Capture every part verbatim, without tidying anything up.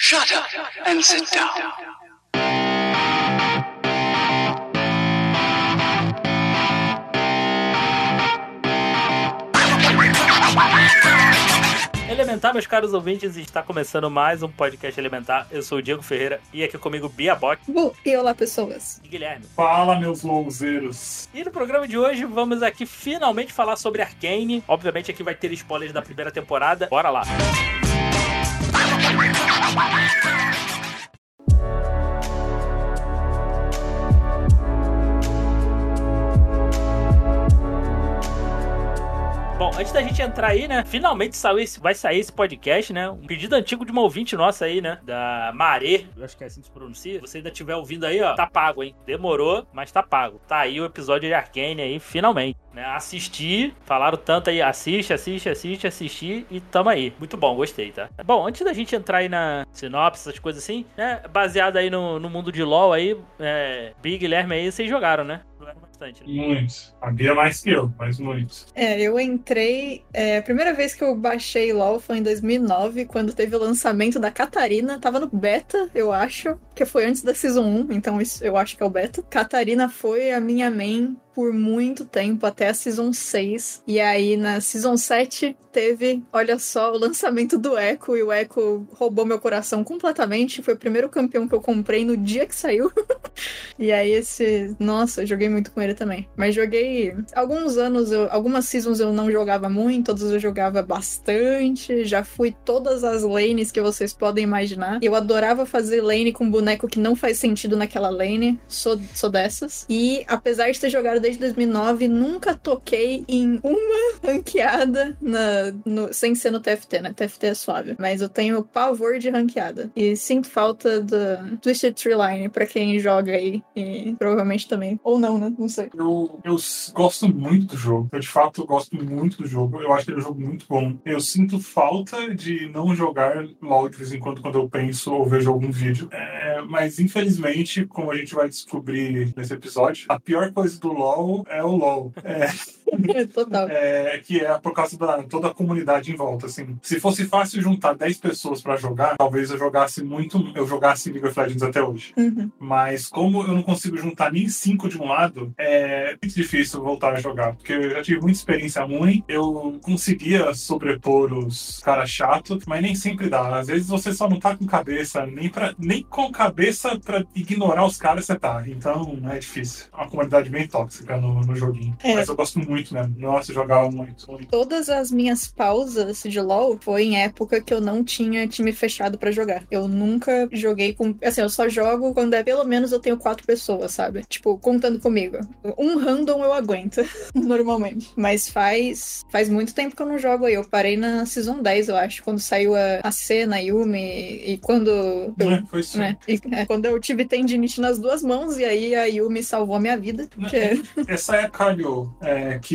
Shut up and sit down. Elementar, meus caros ouvintes, está começando mais um podcast Elementar. Eu sou o Diego Ferreira e aqui comigo Bia Bock. Bu, e olá, pessoas. E Guilherme. Fala, meus louzeiros. E no programa de hoje vamos aqui finalmente falar sobre Arcane. Obviamente aqui vai ter spoilers da primeira temporada. Bora lá. Bom, antes da gente entrar aí, né, finalmente saiu esse, vai sair esse podcast, né, um pedido antigo de uma ouvinte nossa aí, né, da Maré, eu acho que é assim que se pronuncia. Se você ainda estiver ouvindo aí, ó, tá pago, hein, demorou, mas tá pago. Tá aí o episódio de Arcane aí, finalmente, né, assisti, falaram tanto aí, assiste, assiste, assiste, assisti e tamo aí. Muito bom, gostei, tá? Bom, antes da gente entrar aí na sinopse, essas coisas assim, né, baseado aí no, no mundo de LoL aí, é, Big e Guilherme aí, vocês jogaram, né? Jogaram bastante, né? Muitos. A Bia mais que eu, mas muitos. É, eu entrei... É, a primeira vez que eu baixei LoL foi em dois mil e nove, quando teve o lançamento da Catarina. Tava no beta, eu acho, que foi antes da Season um, então isso eu acho que é o beta. Catarina foi a minha main por muito tempo, até a Season seis. E aí, na Season sete, teve, olha só, o lançamento do Echo. E o Echo roubou meu coração completamente. Foi o primeiro campeão que eu comprei no dia que saiu. E aí, esse... Nossa, eu joguei muito com ele também. Mas joguei... Alguns anos, eu... algumas Seasons eu não jogava muito. Todas eu jogava bastante. Já fui todas as lanes que vocês podem imaginar. Eu adorava fazer lane com boneco que não faz sentido naquela lane. Sou, sou dessas. E, apesar de ter jogado desde dois mil e nove, nunca toquei em uma ranqueada na, no, sem ser no T F T, né? T F T é suave. Mas eu tenho pavor de ranqueada. E sinto falta do Twisted Tree Line pra quem joga aí. E provavelmente também. Ou não, né? Não sei. Eu, eu gosto muito do jogo. Eu, de fato, gosto muito do jogo. Eu acho que ele é um jogo muito bom. Eu sinto falta de não jogar LoL de vez em quando, quando eu penso ou vejo algum vídeo. É, mas, infelizmente, como a gente vai descobrir nesse episódio, a pior coisa do LoL é o LoL. É. Total. É, que é por causa da toda a comunidade em volta, assim. Se fosse fácil juntar dez pessoas pra jogar, talvez eu jogasse muito, eu jogasse League of Legends até hoje. Uhum. Mas como eu não consigo juntar nem cinco de um lado, é muito difícil voltar a jogar, porque eu já tive muita experiência ruim, eu conseguia sobrepor os caras chatos, mas nem sempre dá. Às vezes você só não tá com cabeça, nem, pra, nem com cabeça pra ignorar os caras você tá. Então é difícil. É uma comunidade bem tóxica no, no joguinho. É. Mas eu gosto muito. Né? Nossa, eu jogava muito, muito. Todas as minhas pausas de LoL foi em época que eu não tinha time fechado pra jogar. Eu nunca joguei com... Assim, eu só jogo quando é pelo menos eu tenho quatro pessoas, sabe? Tipo, contando comigo. Um random eu aguento, normalmente. Mas faz faz muito tempo que eu não jogo aí. Eu parei na Season dez, eu acho, quando saiu a, a Senna, a Yumi, e quando... Eu, é, foi sim. Né? E, é, quando eu tive tendinite nas duas mãos, e aí a Yumi salvou a minha vida. Que... Essa é a Kalyo, é, que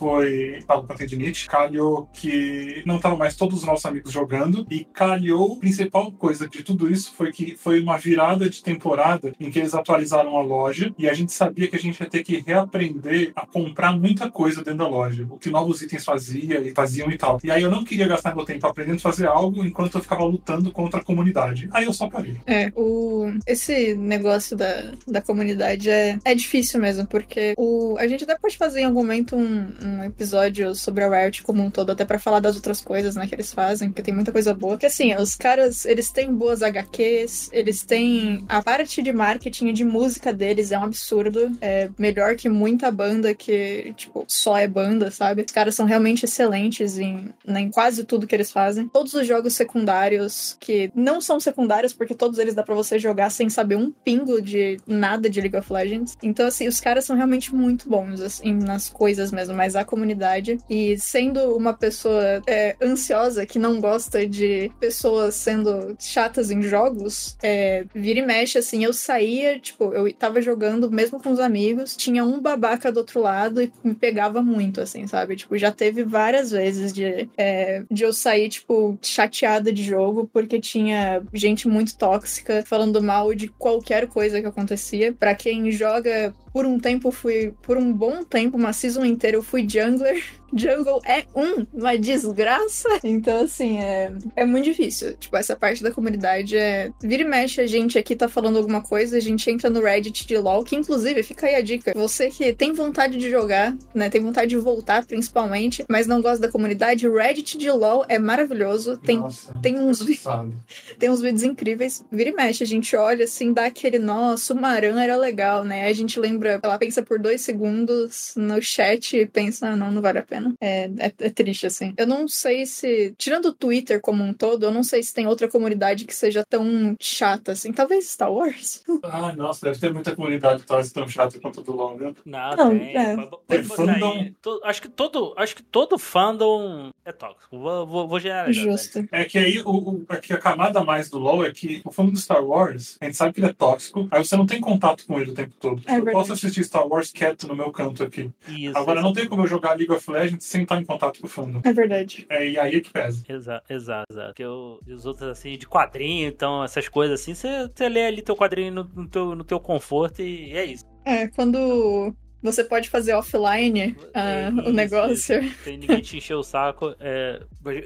foi pago com a tendinite, calhou que não estavam mais todos os nossos amigos jogando, e calhou, a principal coisa de tudo isso foi que foi uma virada de temporada em que eles atualizaram a loja, e a gente sabia que a gente ia ter que reaprender a comprar muita coisa dentro da loja, o que novos itens fazia, e faziam e tal. E aí eu não queria gastar meu tempo aprendendo a fazer algo enquanto eu ficava lutando contra a comunidade. Aí eu só parei. É, o... esse negócio da, da comunidade é, é difícil mesmo, porque o... a gente até pode fazer em algum momento um um episódio sobre a Riot como um todo, até pra falar das outras coisas, né, que eles fazem, porque tem muita coisa boa. Porque, assim, os caras, eles têm boas H Qs, eles têm... A parte de marketing e de música deles é um absurdo. É melhor que muita banda que, tipo, só é banda, sabe? Os caras são realmente excelentes em, em quase tudo que eles fazem. Todos os jogos secundários, que não são secundários, porque todos eles dá pra você jogar sem saber um pingo de nada de League of Legends. Então, assim, os caras são realmente muito bons, assim, nas coisas mesmo, mas a comunidade. E sendo uma pessoa é, ansiosa, que não gosta de pessoas sendo chatas em jogos, é, vira e mexe, assim, eu saía, tipo, eu tava jogando mesmo com os amigos, tinha um babaca do outro lado e me pegava muito, assim, sabe? Tipo, já teve várias vezes de, é, de eu sair, tipo, chateada de jogo, porque tinha gente muito tóxica falando mal de qualquer coisa que acontecia. Pra quem joga... Por um tempo fui, por um bom tempo, uma season inteira, eu fui jungler Jungle é um, uma desgraça. Então, assim, é, é muito difícil. Tipo, essa parte da comunidade é... Vira e mexe, a gente aqui tá falando alguma coisa, a gente entra no Reddit de LoL, que inclusive, fica aí a dica, você que tem vontade de jogar, né, tem vontade de voltar, principalmente, mas não gosta da comunidade, o Reddit de LoL é maravilhoso. Tem, Nossa, tem, uns, vi- sabe. tem uns vídeos incríveis. Vira e mexe, a gente olha, assim, dá aquele, nossa, o Maran era legal, né? A gente lembra, ela pensa por dois segundos no chat e pensa, ah, não, não vale a pena. É, é, é triste, assim. Eu não sei se, tirando o Twitter como um todo, eu não sei se tem outra comunidade que seja tão chata, assim. Talvez Star Wars? Ah, nossa, deve ter muita comunidade quase tão chata quanto a do LoL, né? Não, Não, tem. é. Pode, pode Tem botar fandom. aí. To- acho, que todo, acho que todo fandom é tóxico. Vou, vou, vou generalizar. Justo. É que aí o, o, é que a camada a mais do LoL é que o fã do Star Wars, a gente sabe que ele é tóxico, aí você não tem contato com ele o tempo todo. É eu verdade. posso assistir Star Wars quieto no meu canto aqui. Isso, Agora, não isso. tem como eu jogar League of Legends sem estar em contato com o fandom. É verdade. É, e aí é que pesa. Exato, exato, exato. Porque eu, e os outros, assim, de quadrinho, então, essas coisas assim, você, você lê ali teu quadrinho no, no, teu, no teu conforto e é isso. É, quando você pode fazer offline ah, É o isso, negócio. isso. Tem ninguém te encher o saco. É,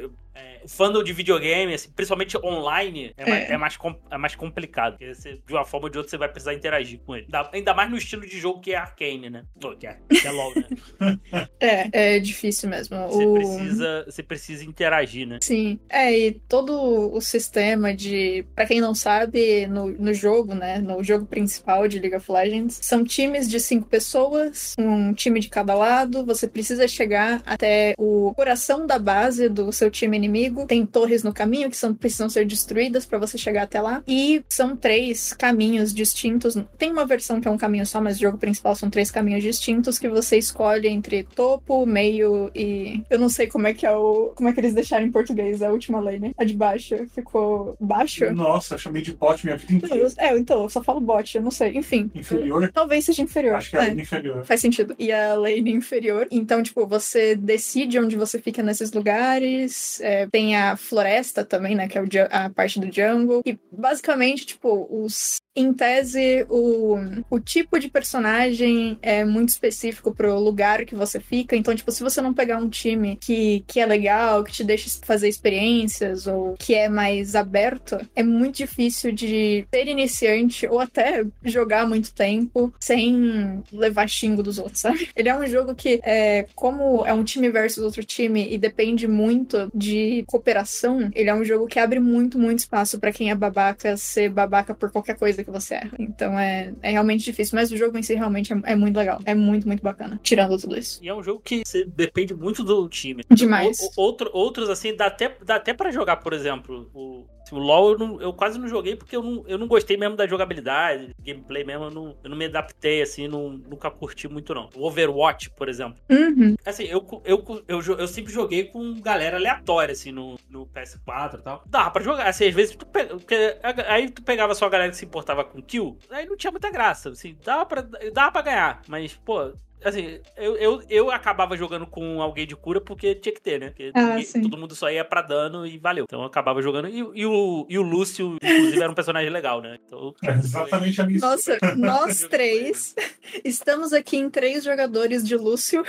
é, o fandom de videogame, assim, principalmente online, é, É. Mais, é, mais, com- é mais complicado. Porque você, de uma forma ou de outra você vai precisar interagir com ele. Ainda, ainda mais no estilo de jogo que é Arcane, né? Pô, que é, que é LoL, né? É, é difícil mesmo. Você, O- precisa, você precisa interagir, né? Sim, é, e todo o sistema de, pra quem não sabe, no, no jogo, né, no jogo principal de League of Legends, são times de cinco pessoas, um time de cada lado, você precisa chegar até o coração da base do seu time inimigo, tem torres no caminho que são, precisam ser destruídas pra você chegar até lá, e são três caminhos distintos, tem uma versão que é um caminho só, mas o jogo principal são três caminhos distintos que você escolhe entre topo, meio e... eu não sei como é que é o... como é que eles deixaram em português a última lane. A de baixo ficou baixo? Nossa, eu chamei de bot minha vida Não, inteira. eu- é, então, eu só falo bot, eu não sei. Enfim. Inferior? Talvez seja inferior. Acho que é a É. linha inferior. Faz sentido. E a lane inferior. Então, tipo, você decide onde você fica nesses lugares. É, tem a floresta também, né? Que é o ju- a parte do jungle. E basicamente, tipo, os. Em tese, o, o tipo de personagem é muito específico pro lugar que você fica. Então, tipo, se você não pegar um time que, que é legal, que te deixa fazer experiências, ou que é mais aberto, é muito difícil de ser iniciante ou até jogar muito tempo sem levar xingo dos outros, sabe? Ele é um jogo que, é, como é um time versus outro time e depende muito de cooperação, ele é um jogo que abre muito, muito espaço pra quem é babaca ser babaca por qualquer coisa que você erra. Então é, é realmente difícil, mas o jogo em si realmente é, é muito legal. É muito, muito bacana. Tirando tudo isso. E é um jogo que você depende muito do time. Demais. O- o- outro, outros, assim, dá até, dá até pra jogar, por exemplo, o, o LoL eu, não- eu quase não joguei porque eu não, eu não gostei mesmo da jogabilidade, gameplay mesmo, eu não, eu não me adaptei, assim, não, nunca curti muito, não. O Overwatch, por exemplo. Uhum. Assim, eu, eu, eu, jo- eu sempre joguei com galera aleatória, assim, no, no P S quatro e tal. Dava pra jogar, assim, às vezes tu pe- porque a- aí tu pegava só a galera que se importava com kill, aí não tinha muita graça, assim, dava pra, dava pra ganhar, mas, pô... Assim, eu, eu, eu acabava jogando com alguém de cura porque tinha que ter, né? Porque Ah, ninguém- sim. todo mundo só ia pra dano e valeu. Então eu acabava jogando. E, e o, e o Lúcio, inclusive, era um personagem legal, né? Então, É exatamente a minha Nossa, história. nós três estamos aqui em três jogadores de Lúcio.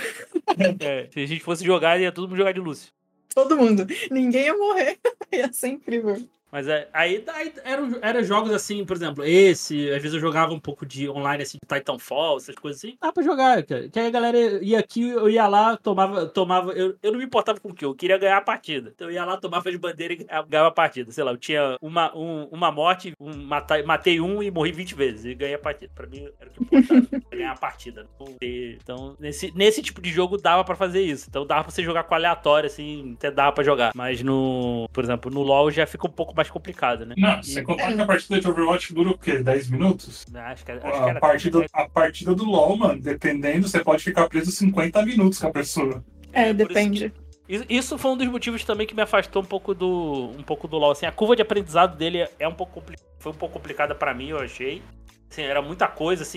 é, se a gente fosse jogar, ia todo mundo jogar de Lúcio. Todo mundo. Ninguém ia morrer. Ia ser incrível. Mas é, aí, aí eram era jogos assim, por exemplo, esse, às vezes eu jogava um pouco de online, assim, de Titanfall, essas coisas assim. Dá pra jogar, cara. Que aí a galera ia aqui, eu ia lá, tomava, tomava, eu, eu não me importava com o que, eu queria ganhar a partida. Então eu ia lá, tomava as bandeiras e ganhava a partida. Sei lá, eu tinha uma, um, uma morte, um, matei, matei um e morri vinte vezes e ganhei a partida. Pra mim era o que importava, ganhar a partida. Então, nesse, nesse tipo de jogo dava pra fazer isso. Então dava pra você jogar com aleatório, assim, até dava pra jogar. Mas no, por exemplo, no LoL já fica um pouco mais complicado, né? Não, E- sem contar que a partida de Overwatch dura o quê? dez minutos? Acho que, acho que A era partida, a partida do LoL, mano, dependendo, você pode ficar preso cinquenta minutos com a pessoa. É, por isso depende. que- Isso, isso foi um dos motivos também que me afastou um pouco do, um pouco do LoL. Assim, a curva de aprendizado dele é um pouco compli- foi um pouco complicada pra mim, eu achei. Assim, era muita coisa, assim.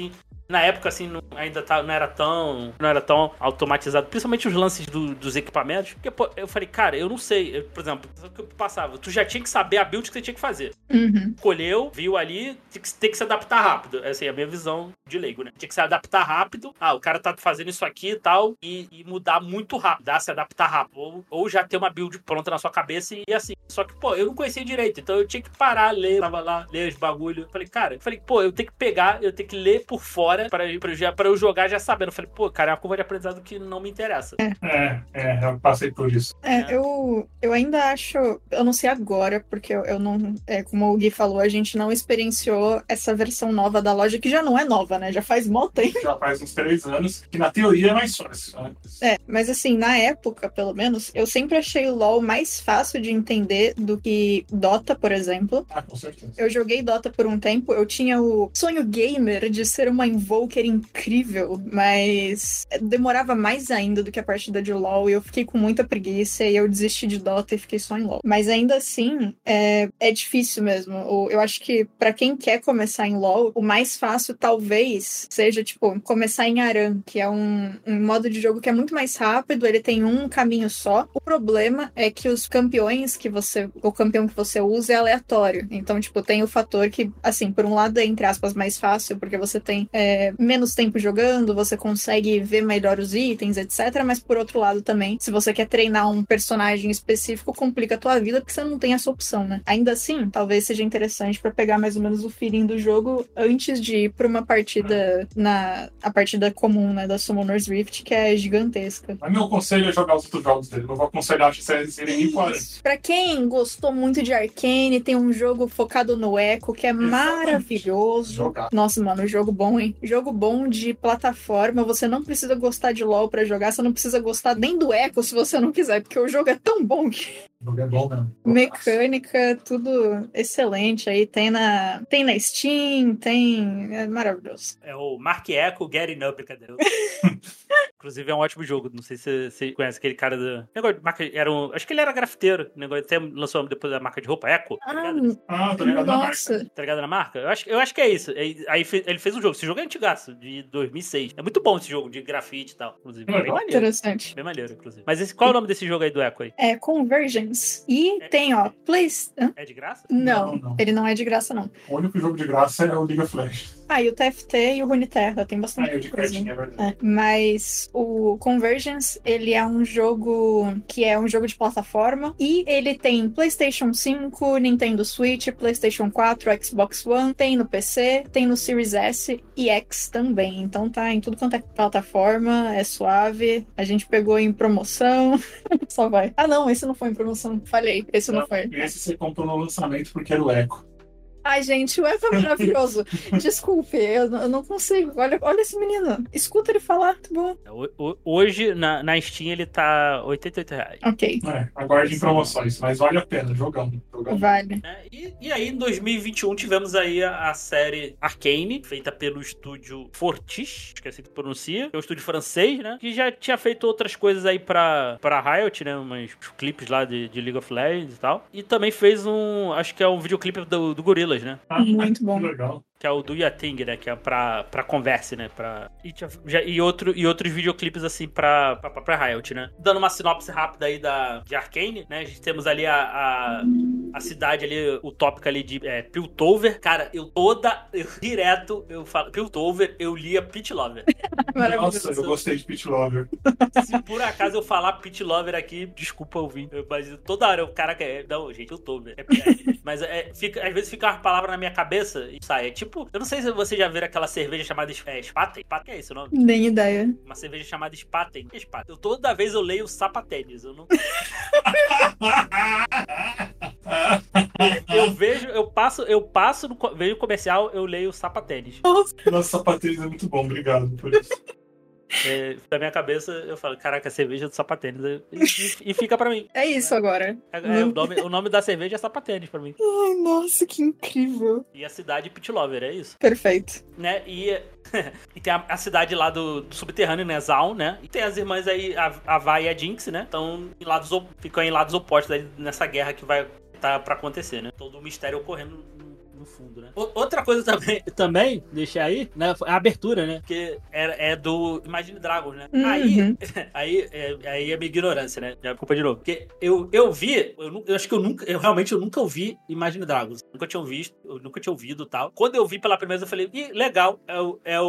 Na época, assim, não, ainda tá, não era tão não era tão automatizado, principalmente os lances do, dos equipamentos, porque, pô, eu falei, cara, eu não sei, eu, por exemplo, o que eu passava, tu já tinha que saber a build que você tinha que fazer. Uhum. Escolheu, viu ali, tem que, tem que se adaptar rápido. Essa é a minha visão de leigo, né? Tinha que se adaptar rápido. Ah, o cara tá fazendo isso aqui e tal, e, e mudar muito rápido, dá, se adaptar rápido. Ou, ou já ter uma build pronta na sua cabeça e assim. Só que, pô, eu não conhecia direito, então eu tinha que parar, ler, tava lá, ler os bagulho. Falei, cara, eu falei, pô, eu tenho que pegar, eu tenho que ler por fora pra, pra, já, pra eu jogar já sabendo. Eu falei, pô, cara, é uma curva de aprendizado que não me interessa. É, é, eu passei por isso. É, eu, eu ainda acho, eu não sei agora, porque eu, eu não, é, como o Gui falou, a gente não experienciou essa versão nova da loja, que já não é nova, né? Já faz mó tempo. Já faz uns três anos, que na teoria é mais fácil, né? É, mas assim, na época, pelo menos, eu sempre achei o LoL mais fácil de entender do que Dota, por exemplo. Ah, com certeza. Eu joguei Dota por um tempo, eu tinha o sonho gamer de ser uma Invoker incrível, mas demorava mais ainda do que a partida de LoL, e eu fiquei com muita preguiça, e eu desisti de Dota e fiquei só em LoL. Mas ainda assim, é, é difícil mesmo. Eu acho que pra quem quer começar em LoL, o mais fácil talvez seja, tipo, começar em Aran, que é um, um modo de jogo que é muito mais rápido, ele tem um caminho só. O problema é que os campeões que você, o campeão que você usa é aleatório. Então, tipo, tem o fator que, assim, por um lado é, entre aspas, mais fácil, porque você tem é, menos tempo jogando, você consegue ver melhor os itens, etcétera. Mas por outro lado também, se você quer treinar um personagem específico, complica a tua vida, porque você não tem essa opção, né? Ainda assim, talvez seja interessante pra pegar mais ou menos o feeling do jogo antes de ir pra uma partida na a partida comum, né, da Summoner's Rift, que é gigantesca. Mas meu conselho é jogar os outros jogos dele. Não vou aconselhar vocês irem em quarenta. Pra quem gostou muito de Arcane, tem um jogo focado no Echo, que é Exatamente. maravilhoso. Jogar. Nossa, mano, jogo bom, hein? Jogo bom de plataforma. Você não precisa gostar de LoL pra jogar, você não precisa gostar nem do Echo se você não quiser, porque o jogo é tão bom que... O jogo é bom mesmo. Mecânica, tudo excelente aí. Tem na, tem na Steam, tem... É maravilhoso. É o Mark Echo Getting Up, brincadeira. Inclusive é um ótimo jogo. Não sei se você conhece aquele cara do. Negócio de marca. Era um... Acho que ele era grafiteiro. Negócio até lançou depois da marca de roupa, Echo. Tá ligado? Ah, tô ligado na marca. Nossa. Tá ligado na marca? Eu acho, eu acho que é isso. Aí aí fe- ele fez um jogo. Esse jogo é antigaço, de dois mil e seis. É muito bom esse jogo de grafite e tal. Inclusive. Bem Legal. maneiro. Interessante. Bem maneiro, inclusive. Mas esse, qual é o nome desse jogo aí do Echo aí? É Convergence. E É. tem, ó, Place... Hã? É de graça? Não, Não, não. ele não é de graça, não. O único jogo de graça é o League of Legends. Ah, e o T F T e o Runeterra, tem Ah, bastante é o de coisa. cartinha, é verdade. É, mas o Convergence, ele é um jogo que é um jogo de plataforma e ele tem PlayStation cinco, Nintendo Switch, PlayStation quatro, Xbox One, tem no P C, tem no Series S e X também. Então tá em tudo quanto é plataforma, é suave. A gente pegou em promoção, só vai. Ah não, esse não foi em promoção, falhei, esse não, Não, foi. Esse você comprou no lançamento porque era o Echo. Ai, gente, o Echo é maravilhoso. Desculpe, eu, não- eu não consigo. Olha, olha esse menino. Escuta ele falar, tá bom. Ho- ho- Hoje, na, na Steam, ele tá oitenta e oito reais. Ok, É, aguarde em promoções, mas vale a pena, jogando. jogando. vale. né? E, e aí, em dois mil e vinte e um, tivemos aí a, a série Arcane, feita pelo estúdio Fortis, acho que é assim que pronuncia, que é um estúdio francês, né? Que já tinha feito outras coisas aí pra, pra Riot, né? Uns clipes lá de, de League of Legends e tal. E também fez um, acho que é um videoclipe do, do Gorillaz, né? Ah, Muito bom. que legal. Que é o Do Ya Thing, né? Que é pra, pra Converse, né? Pra... E, tinha- já- e, outro, e outros videoclipes, assim, pra, pra, pra Riot, né? Dando uma sinopse rápida aí da, de Arcane, né? A gente temos ali a, a, a cidade ali, o tópico ali de é, Piltover. Cara, eu toda... Eu, direto, eu falo... Piltover, eu lia Pit Lover. Nossa, eu gostei de Pit Lover. Se por acaso eu falar Pit Lover aqui, desculpa ouvir. Eu- Mas toda hora o cara quer... Não, gente, Piltover. É, é, mas é, fica, às vezes fica uma palavra na minha cabeça e sai. É tipo... Eu não sei se você já viu aquela cerveja chamada é, Spaten. Spaten é esse o nome? Nem ideia. Uma cerveja chamada Spaten. O que é Spaten? Eu, toda vez eu leio Sapatênis. Eu não... Eu vejo, eu passo, eu passo, no, co- vejo o comercial, eu leio Sapatênis. Nossa, sapatênis é muito bom, obrigado por isso. É, na minha cabeça, eu falo, caraca, cerveja do Sapatênis. E, e, e fica pra mim. É isso agora. É, é, o, nome, o nome da cerveja é Sapatênis pra mim. Ai, nossa, que incrível. E a cidade Pit Lover, é isso. Perfeito. Né? E, e tem a, a cidade lá do, do subterrâneo, né? Zaun, né? E tem as irmãs aí, a, a Vai e a Jinx, né? Então, em lados, op- ficam em lados opostos aí nessa guerra que vai tá pra acontecer, né? Todo o mistério ocorrendo no fundo, né? O, outra coisa também, também, deixa aí, né? A abertura, né? Que é, é do Imagine Dragons, né? Uhum. Aí, aí, é, aí é minha ignorância, né? É culpa de novo. Porque eu, eu vi, eu, eu acho que eu nunca, eu realmente eu nunca ouvi Imagine Dragons. Nunca tinha visto, eu nunca tinha ouvido e tal. Quando eu vi pela primeira vez, eu falei, ih, legal, é o. É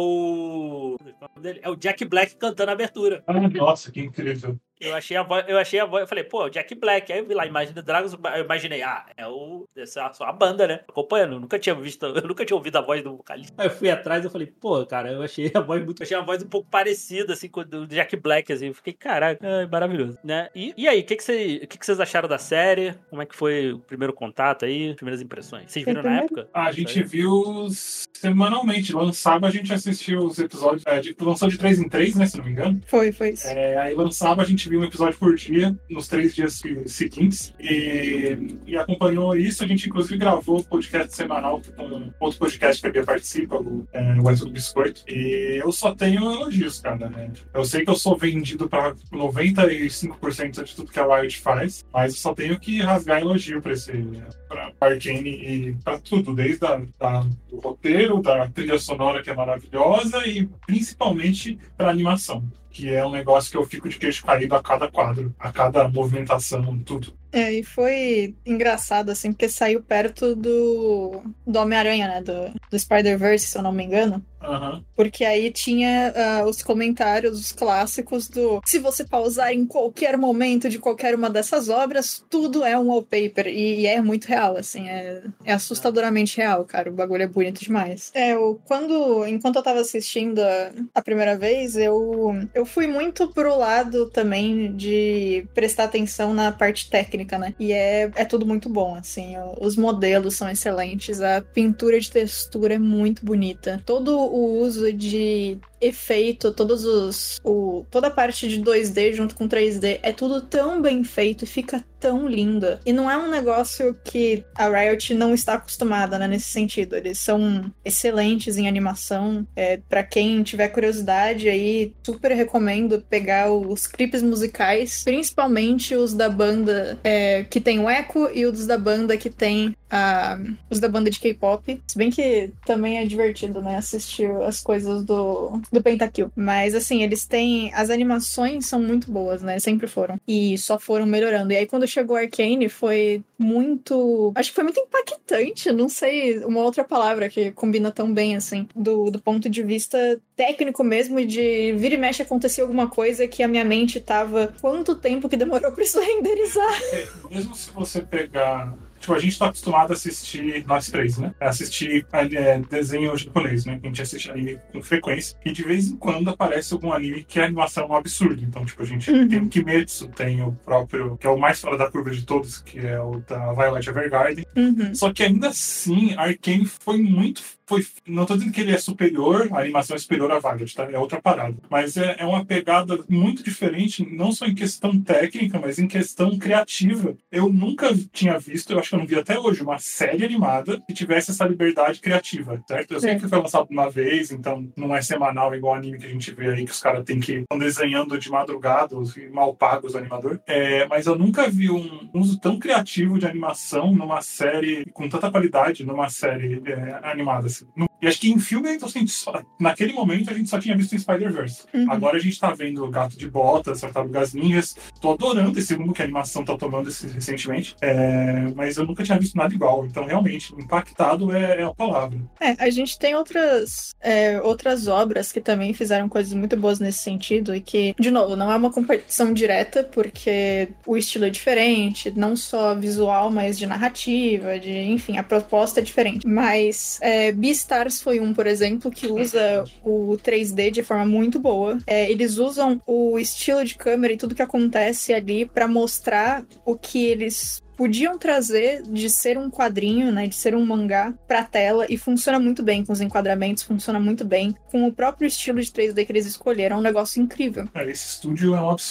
o, é o Jack Black cantando a abertura. Ah, nossa, que incrível. Eu achei a voz, eu achei a voz, eu falei, pô, Jack Black. Aí eu vi lá, Imagine Dragons, eu imaginei, ah, é o, essa só a banda, né? Acompanhando, eu nunca tinha visto, eu nunca tinha ouvido a voz do vocalista. Aí eu fui atrás e falei, pô, cara, eu achei a voz muito, achei a voz um pouco parecida, assim, com o do Jack Black, assim. Eu fiquei, caraca, é maravilhoso, né? E, e aí, o que que, cê, que que vocês acharam da série? Como é que foi o primeiro contato aí, primeiras impressões? Vocês viram na época? Ah, a gente viu semanalmente, lançava, a gente assistiu os episódios, é, de, lançou de três em três, né, se não me engano. Foi, foi isso. É, aí lançava, a gente viu um episódio por dia, nos três dias seguintes, e, e acompanhou isso. A gente, inclusive, gravou o podcast semanal com outro podcast que a Bia participa, o, é, o Exo do Biscoito, e eu só tenho elogios, cara, né? Eu sei que eu sou vendido para noventa e cinco por cento de tudo que a Riot faz, mas eu só tenho que rasgar elogio para esse pra Arcane e para tudo, desde a, da, do roteiro, da trilha sonora, que é maravilhosa, e principalmente para animação, que é um negócio que eu fico de queixo caído a cada quadro, a cada movimentação, tudo. É, e foi engraçado, assim, porque saiu perto do, do Homem-Aranha, né? Do, do Spider-Verse, se eu não me engano. Uhum. Porque aí tinha uh, os comentários, os clássicos do... Se você pausar em qualquer momento de qualquer uma dessas obras, tudo é um wallpaper. E, e é muito real, assim. É, é assustadoramente real, cara. O bagulho é bonito demais. É, eu, quando... Enquanto eu tava assistindo a, a primeira vez, eu, eu fui muito pro lado também de prestar atenção na parte técnica, né? E é, é tudo muito bom, assim. Os modelos são excelentes, a pintura de textura é muito bonita. Todo o uso de efeito, todos os o, toda a parte de dois D junto com três D é tudo tão bem feito e fica tão linda. E não é um negócio que a Riot não está acostumada, né, nesse sentido. Eles são excelentes em animação. É, para quem tiver curiosidade aí, super recomendo pegar os clipes musicais, principalmente os da banda é, que tem o Echo e os da banda que tem a, os da banda de K-pop. Se bem que também é divertido, né, assistir as coisas do do Pentakill. Mas, assim, eles têm... As animações são muito boas, né? Sempre foram. E só foram melhorando. E aí, quando chegou Arcane, foi muito... Acho que foi muito impactante. Não sei uma outra palavra que combina tão bem, assim. Do, do ponto de vista técnico mesmo, de vira e mexe acontecer alguma coisa que a minha mente tava... Quanto tempo que demorou pra isso renderizar? É, mesmo se você pegar... Tipo, a gente tá acostumado a assistir, nós três, né? A assistir é, desenho japonês, né? A gente assiste anime com frequência. E de vez em quando aparece algum anime que a animação é um absurdo. Então, tipo, a gente uhum. tem o Kimetsu, tem o próprio, que é o mais fora da curva de todos, que é o da Violet Evergarden. Uhum. Só que ainda assim, Arcane foi muito... Foi, não tô dizendo que ele é superior, a animação é superior a Violet, tá? É outra parada. Mas é, é uma pegada muito diferente, não só em questão técnica, mas em questão criativa. Eu nunca tinha visto, eu acho que eu não vi até hoje, uma série animada que tivesse essa liberdade criativa, certo? Eu sei é. que foi lançado uma vez, então não é semanal igual o anime que a gente vê aí, que os caras têm que estão desenhando de madrugada, os mal pagos, o animador. É, mas eu nunca vi um uso tão criativo de animação numa série com tanta qualidade, numa série é, animada, assim. E acho que em filme, então, assim, só, naquele momento, a gente só tinha visto em Spider-Verse. Uhum. Agora a gente tá vendo o Gato de Botas, Tartarugas Ninjas. Tô adorando esse rumo que a animação tá tomando esse, recentemente. É, mas eu nunca tinha visto nada igual. Então, realmente, impactado é, é a palavra. É, a gente tem outras, é, outras obras que também fizeram coisas muito boas nesse sentido e que, de novo, não é uma competição direta, porque o estilo é diferente, não só visual, mas de narrativa, de, enfim, a proposta é diferente. Mas é, Beastars foi um, por exemplo, que usa o três D de forma muito boa. É, eles usam o estilo de câmera e tudo que acontece ali pra mostrar o que eles podiam trazer de ser um quadrinho, né, de ser um mangá pra tela, e funciona muito bem com os enquadramentos, funciona muito bem com o próprio estilo de três D que eles escolheram, é um negócio incrível. É, esse estúdio é um absurdo.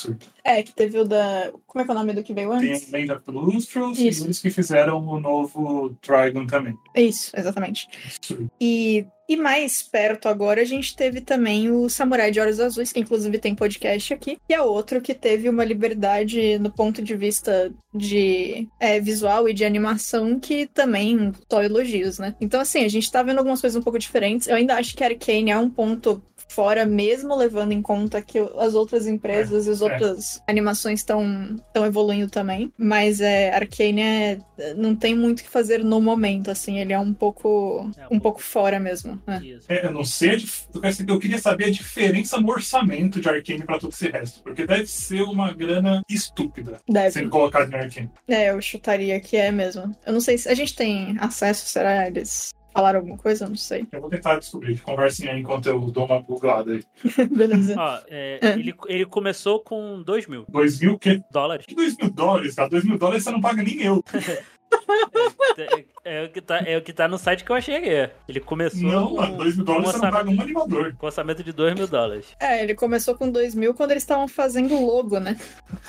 É, que teve o da... Como é que é o nome do que veio Tem antes? a Land of the Lustrous e Isso. eles que fizeram o novo Dragon também. Isso, exatamente. Isso. E, e mais perto agora, a gente teve também o Samurai de Olhos Azuis, que inclusive tem podcast aqui, que é outro que teve uma liberdade no ponto de vista de é, visual e de animação que também só elogios, né? Então, assim, a gente tá vendo algumas coisas um pouco diferentes. Eu ainda acho que Arcane é um ponto fora, mesmo levando em conta que as outras empresas É, e as é. outras animações estão evoluindo também. Mas é, Arcane é, não tem muito o que fazer no momento, assim. Ele é um pouco, É, um um pouco- pouco fora mesmo. né? Isso. É, eu não sei, a dif- eu queria saber a diferença no orçamento de Arcane pra todo esse resto, porque deve ser uma grana estúpida Deve. sendo colocada em Arcane. É, eu chutaria que é mesmo. Eu não sei se a gente tem acesso, será? Eles falaram alguma coisa? Eu não sei. Eu vou tentar descobrir, conversem aí enquanto eu dou uma googlada aí. Beleza. Ó, é, É. ele, ele começou com dois mil Dois mil, que? dólares. Que dois mil dólares, cara? Dois mil dólares você não paga nem eu. É, é o que tá, é o que tá no site que eu achei. é. Ele começou Não, com, mano, dois mil com dólares você não paga orçamento, um animador. com orçamento de dois mil dólares. É, ele começou com dois mil quando eles estavam fazendo o logo, né?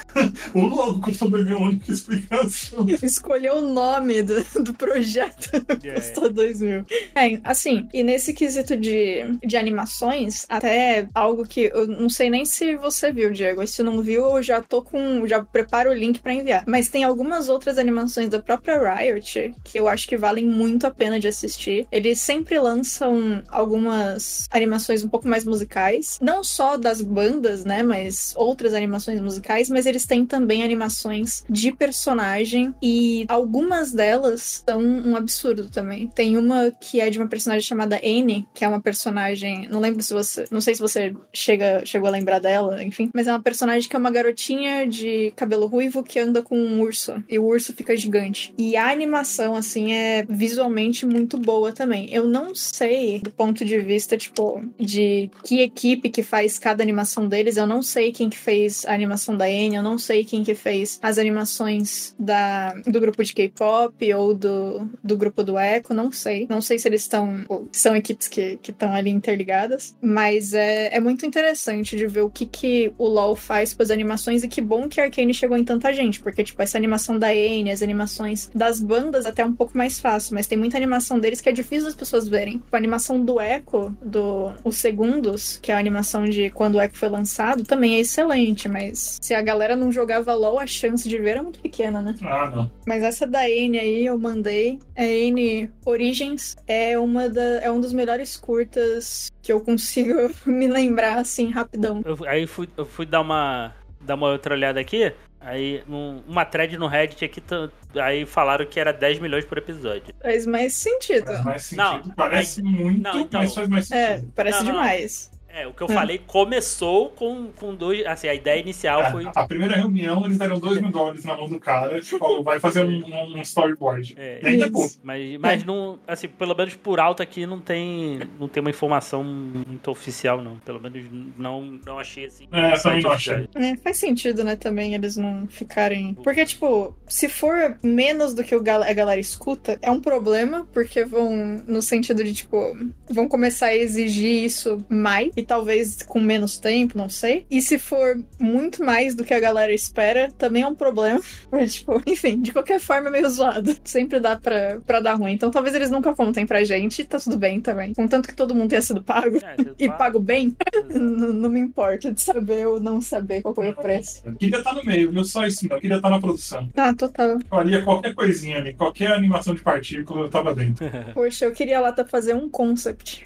O logo custou dois mil, a única explicação. Escolheu o nome do, do projeto, É. custou dois mil. É, assim, e nesse quesito de, de animações, até algo que eu não sei nem se você viu, Diego. E se não viu, eu já tô com. Já preparo o link pra enviar. Mas tem algumas outras animações da própria Riot que eu acho que valem muito a pena de assistir. Eles sempre lançam algumas animações um pouco mais musicais. Não só das bandas, né? Mas outras animações musicais. Mas eles têm também animações de personagem. E algumas delas são um absurdo também. Tem uma que é de uma personagem chamada Anne, que é uma personagem. Não lembro se você. Não sei se você chega, chegou a lembrar dela, enfim. Mas é uma personagem que é uma garotinha de cabelo ruivo que anda com um urso. E o urso fica gigante. E a animação, assim, é visualmente muito boa também. Eu não sei, do ponto de vista, tipo, de que equipe que faz cada animação deles. Eu não sei quem que fez a animação da Anne. Eu não sei quem que fez as animações da, do grupo de K-pop ou do, do grupo do Echo. Não sei. Não sei se eles estão... São equipes que estão ali interligadas. Mas é, é muito interessante de ver o que, que o LoL faz com as animações. E que bom que a Arcane chegou em tanta gente. Porque, tipo, essa animação da Anne, as animações das bandas até é um pouco mais fácil. Mas tem muita animação deles que é difícil as pessoas verem. A animação do Echo, do Os Segundos, que é a animação de quando o Echo foi lançado, também é excelente. Mas se a galera não jogava LoL, a chance de ver era muito pequena, né? Ah, não. Mas essa da Anne aí eu mandei. A Anne Origins é uma da, é um dos melhores curtas que eu consigo me lembrar assim rapidão. Eu, aí fui, eu fui dar uma, dar uma outra olhada aqui. Aí, um, uma thread no Reddit aqui, t- aí falaram que era dez milhões por episódio. Faz mais sentido. Faz mais sentido. Não, Parece aí- muito, não, então- mas faz mais É, sentido. parece Não, não, não. demais. É, o que eu É. falei começou com, com dois. Assim, a ideia inicial É, foi. a primeira reunião, eles deram dois mil dólares na mão do cara, tipo, ó, vai fazer um, um storyboard. É, E ainda é Isso. pouco. Mas, mas É. não, assim, pelo menos por alto aqui não tem, não tem uma informação muito oficial, não. Pelo menos não, não achei assim. É, site também não oficial. achei. É, faz sentido, né, também eles não ficarem... Porque, tipo, se for menos do que o gal- a galera escuta, é um problema, porque vão, no sentido de, tipo, vão começar a exigir isso mais, e talvez com menos tempo, não sei. E se for muito mais do que a galera espera, também é um problema. Porque, tipo, enfim, de qualquer forma é meio zoado. Sempre dá pra, pra dar ruim. Então talvez eles nunca contem pra gente, tá tudo bem também. Contanto que todo mundo tenha sido pago, É, você e fala- pago bem, Exato. não, não me importa de saber ou não saber qual foi o preço. Eu queria estar no meio, viu? Só isso, não. Eu queria estar na produção. Ah, total. Eu faria qualquer coisinha ali, qualquer animação de partícula, eu tava dentro. Poxa, eu queria lá tá fazer um concept.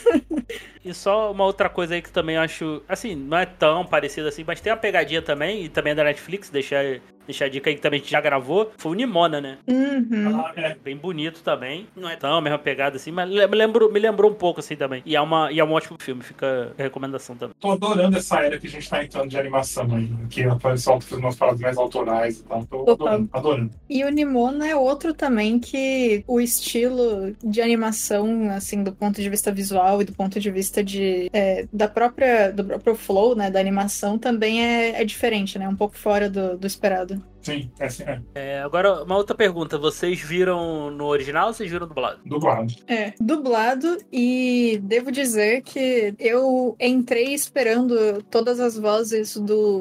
E só uma outra coisa aí que também eu acho, assim, não é tão parecido assim, mas tem uma pegadinha também, e também é da Netflix, deixar, deixar a dica aí que também a gente já gravou, foi o Nimona, né? Uhum. Ah, é. Bem bonito também, não é tão a mesma pegada assim, mas me lembrou, me lembrou um pouco assim também. E é, uma, e é um ótimo filme, fica a recomendação também. Tô adorando essa era que a gente tá entrando de animação aí, que o pessoal faz umas paradas mais autorais e tal. Tô Total. adorando, adorando. E o Nimona é outro também que o estilo de animação, assim, do ponto de vista visual e do ponto de vista de, é, da própria, do próprio flow, né, da animação também é, é diferente, né, um pouco fora do, do esperado. Sim, é assim, é. É, agora, uma outra pergunta, vocês viram no original ou vocês viram dublado? Dublado. É, dublado, e devo dizer que eu entrei esperando todas as vozes do,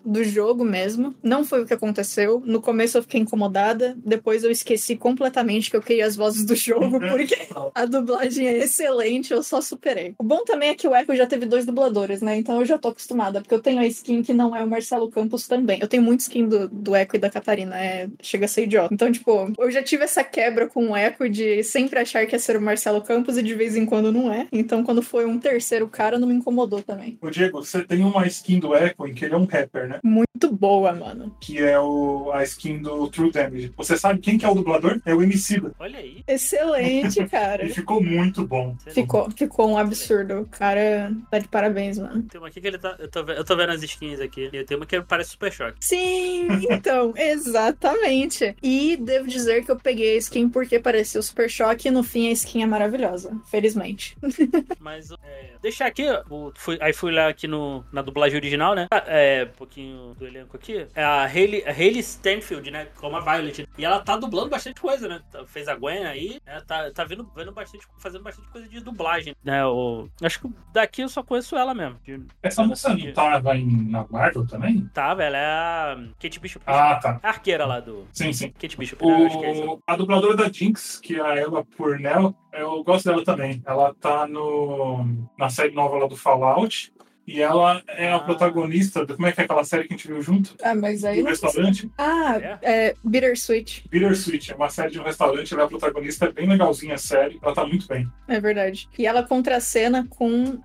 do jogo mesmo. Não foi o que aconteceu. No começo eu fiquei incomodada, depois eu esqueci completamente que eu queria as vozes do jogo, porque a dublagem é excelente, eu só superei. O bom também é que o Echo já teve dois dubladores, né? Então eu já tô acostumada, porque eu tenho a skin que não é o Marcelo Campos também. Eu tenho muito skin do, do Echo e da Catarina, é... chega a ser idiota. Então, tipo, eu já tive essa quebra com o Echo de sempre achar que ia ser o Marcelo Campos e de vez em quando não é. Então, quando foi um terceiro cara, não me incomodou também. Ô, Diego, você tem uma skin do Echo em que ele é um rapper, né? Muito boa, mano. Que é o, a skin do True Damage. Você sabe quem que é o dublador? É o Emicida. Olha aí. Excelente, cara. Ele ficou muito bom. Ficou, ficou um absurdo. O cara tá de parabéns, mano. Tem uma aqui que ele tá... Eu tô, eu tô vendo as skins aqui. E tem uma que parece Super Choque. Sim, então, exatamente. E devo dizer que eu peguei a skin porque parecia o Super Choque e no fim a skin é maravilhosa. Felizmente. Mas, é, deixar aqui, ó, fui, aí fui lá aqui no, na dublagem original, né? É, um pouquinho do elenco aqui. É a Hayley, a Hayley Stanfield, né? Como a Violet. E ela tá dublando bastante coisa, né? Fez a Gwen aí, né? Tá, tá vendo, vendo bastante, fazendo bastante coisa de dublagem, né? O, acho que daqui eu só conheço ela mesmo. De, Essa moça não tava em, na Marvel também? Tava, ela é a Kate Bishop. Ah, tá. A arqueira lá do... Sim, sim. Kate Bishop, né? Eu acho que é isso. O, a dubladora da Jinx, que é a Ella Purnell, eu gosto dela também. Ela tá no, na série nova lá do Fallout. E ela é a Ah. protagonista do... Como é que é aquela série que a gente viu junto? Ah, mas aí... Do não restaurante? Ah, É? é Bittersweet. Bittersweet. É uma série de um restaurante. Ela é a protagonista. É bem legalzinha a série. Ela tá muito bem. É verdade. E ela contracena com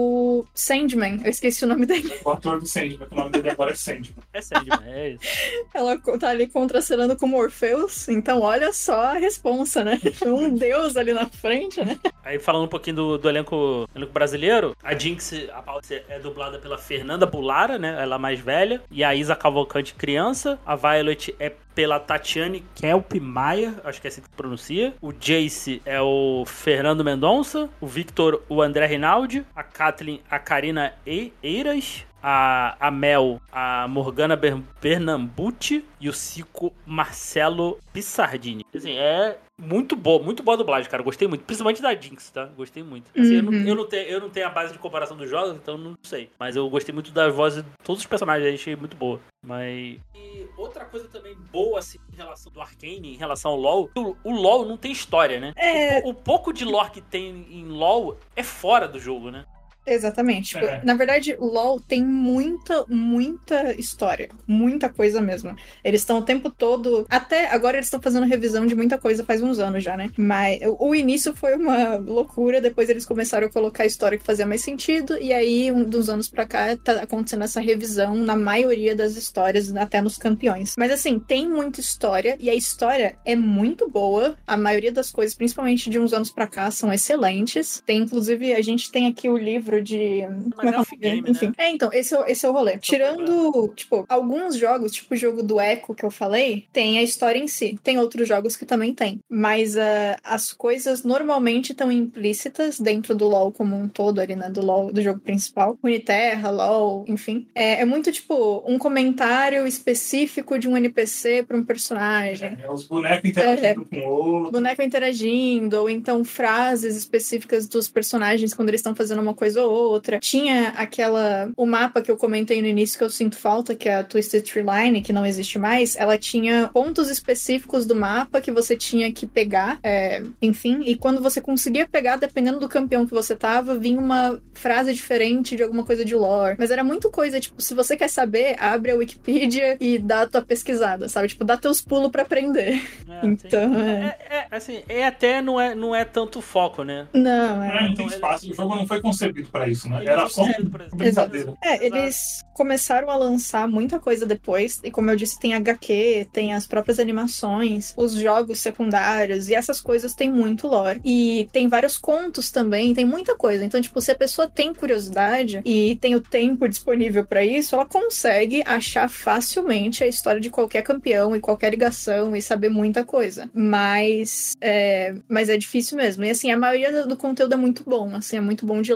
o Sandman. Eu esqueci o nome dele. O ator do Sandman. O nome dele agora é Sandman. É Sandman, é isso. Ela tá ali contracenando com o Morpheus. Então, olha só a responsa, né? Um deus ali na frente, né? Aí falando um pouquinho do, do elenco, elenco brasileiro, a Jinx, a Paula é dublada pela Fernanda Bulara, né? Ela é mais velha. E a Isa Cavalcante, criança. A Violet é pela Tatiane Kelp-Maia, acho que é assim que se pronuncia. O Jace é o Fernando Mendonça. O Victor, o André Rinaldi. A Kathleen, a Karina e Eiras. A, a Mel, a Morgana Ber- Bernambucci e o Cico Marcelo Pissardini. Assim, é muito boa, muito boa a dublagem, cara. Gostei muito, principalmente da Jinx, tá? Gostei muito. Assim, eu, não, eu, não tenho, eu não tenho a base de comparação dos jogos, então não sei. Mas eu gostei muito das vozes de todos os personagens, achei muito boa. Mas... E outra coisa também boa, assim, em relação do Arcane, em relação ao LoL, o, o LoL não tem história, né? É... O, o pouco de lore que tem em LoL é fora do jogo, né? Exatamente. Tipo, É. na verdade, o LoL tem muita, muita história. Muita coisa mesmo. Eles estão o tempo todo... Até agora eles estão fazendo revisão de muita coisa faz uns anos já, né? Mas o, o início foi uma loucura. Depois eles começaram a colocar a história que fazia mais sentido. E aí, um dos anos pra cá, tá acontecendo essa revisão na maioria das histórias, até nos campeões. Mas assim, tem muita história. E a história é muito boa. A maioria das coisas, principalmente de uns anos pra cá, são excelentes. Tem, inclusive, a gente tem aqui o livro de... Mas é off-game, Enfim. né? É, então, esse é, o- esse é o rolê. Tirando, tipo, alguns jogos, tipo o jogo do Echo que eu falei, tem a história em si. Tem outros jogos que também tem. Mas uh, as coisas normalmente estão implícitas dentro do LoL como um todo ali, né? Do LoL, do jogo principal. Uniterra, LoL, enfim. É, é muito, tipo, um comentário específico de um N P C pra um personagem. É, os bonecos interagindo com o outro. Boneco interagindo, ou então frases específicas dos personagens quando eles estão fazendo uma coisa ou outra. Tinha aquela... O mapa que eu comentei no início que eu sinto falta, que é a Twisted Tree Line, que não existe mais. Ela tinha pontos específicos do mapa que você tinha que pegar, é, enfim. E quando você conseguia pegar, dependendo do campeão que você tava, vinha uma frase diferente de alguma coisa de lore. Mas era muito coisa, tipo, se você quer saber, abre a Wikipedia e dá a tua pesquisada, sabe? Tipo, dá teus pulos pra aprender. É, Então, sim. é... É, é, assim, é até não é, não é tanto foco, né? Não, É, é... não Então, tem ele- espaço. O jogo não foi concebido pra isso, né? Ele Era não só foi uma concebido pra isso. brincadeira. É, eles começaram a lançar muita coisa depois, e como eu disse, tem H Q, tem as próprias animações, os jogos secundários, e essas coisas tem muito lore. E tem vários contos também, tem muita coisa. Então, tipo, se a pessoa tem curiosidade e tem o tempo disponível pra isso, ela consegue achar facilmente a história de qualquer campeão e qualquer ligação e saber muita coisa. Mas é, mas é difícil mesmo. E assim, a maioria do conteúdo é muito bom, assim, é muito bom de ler. Teve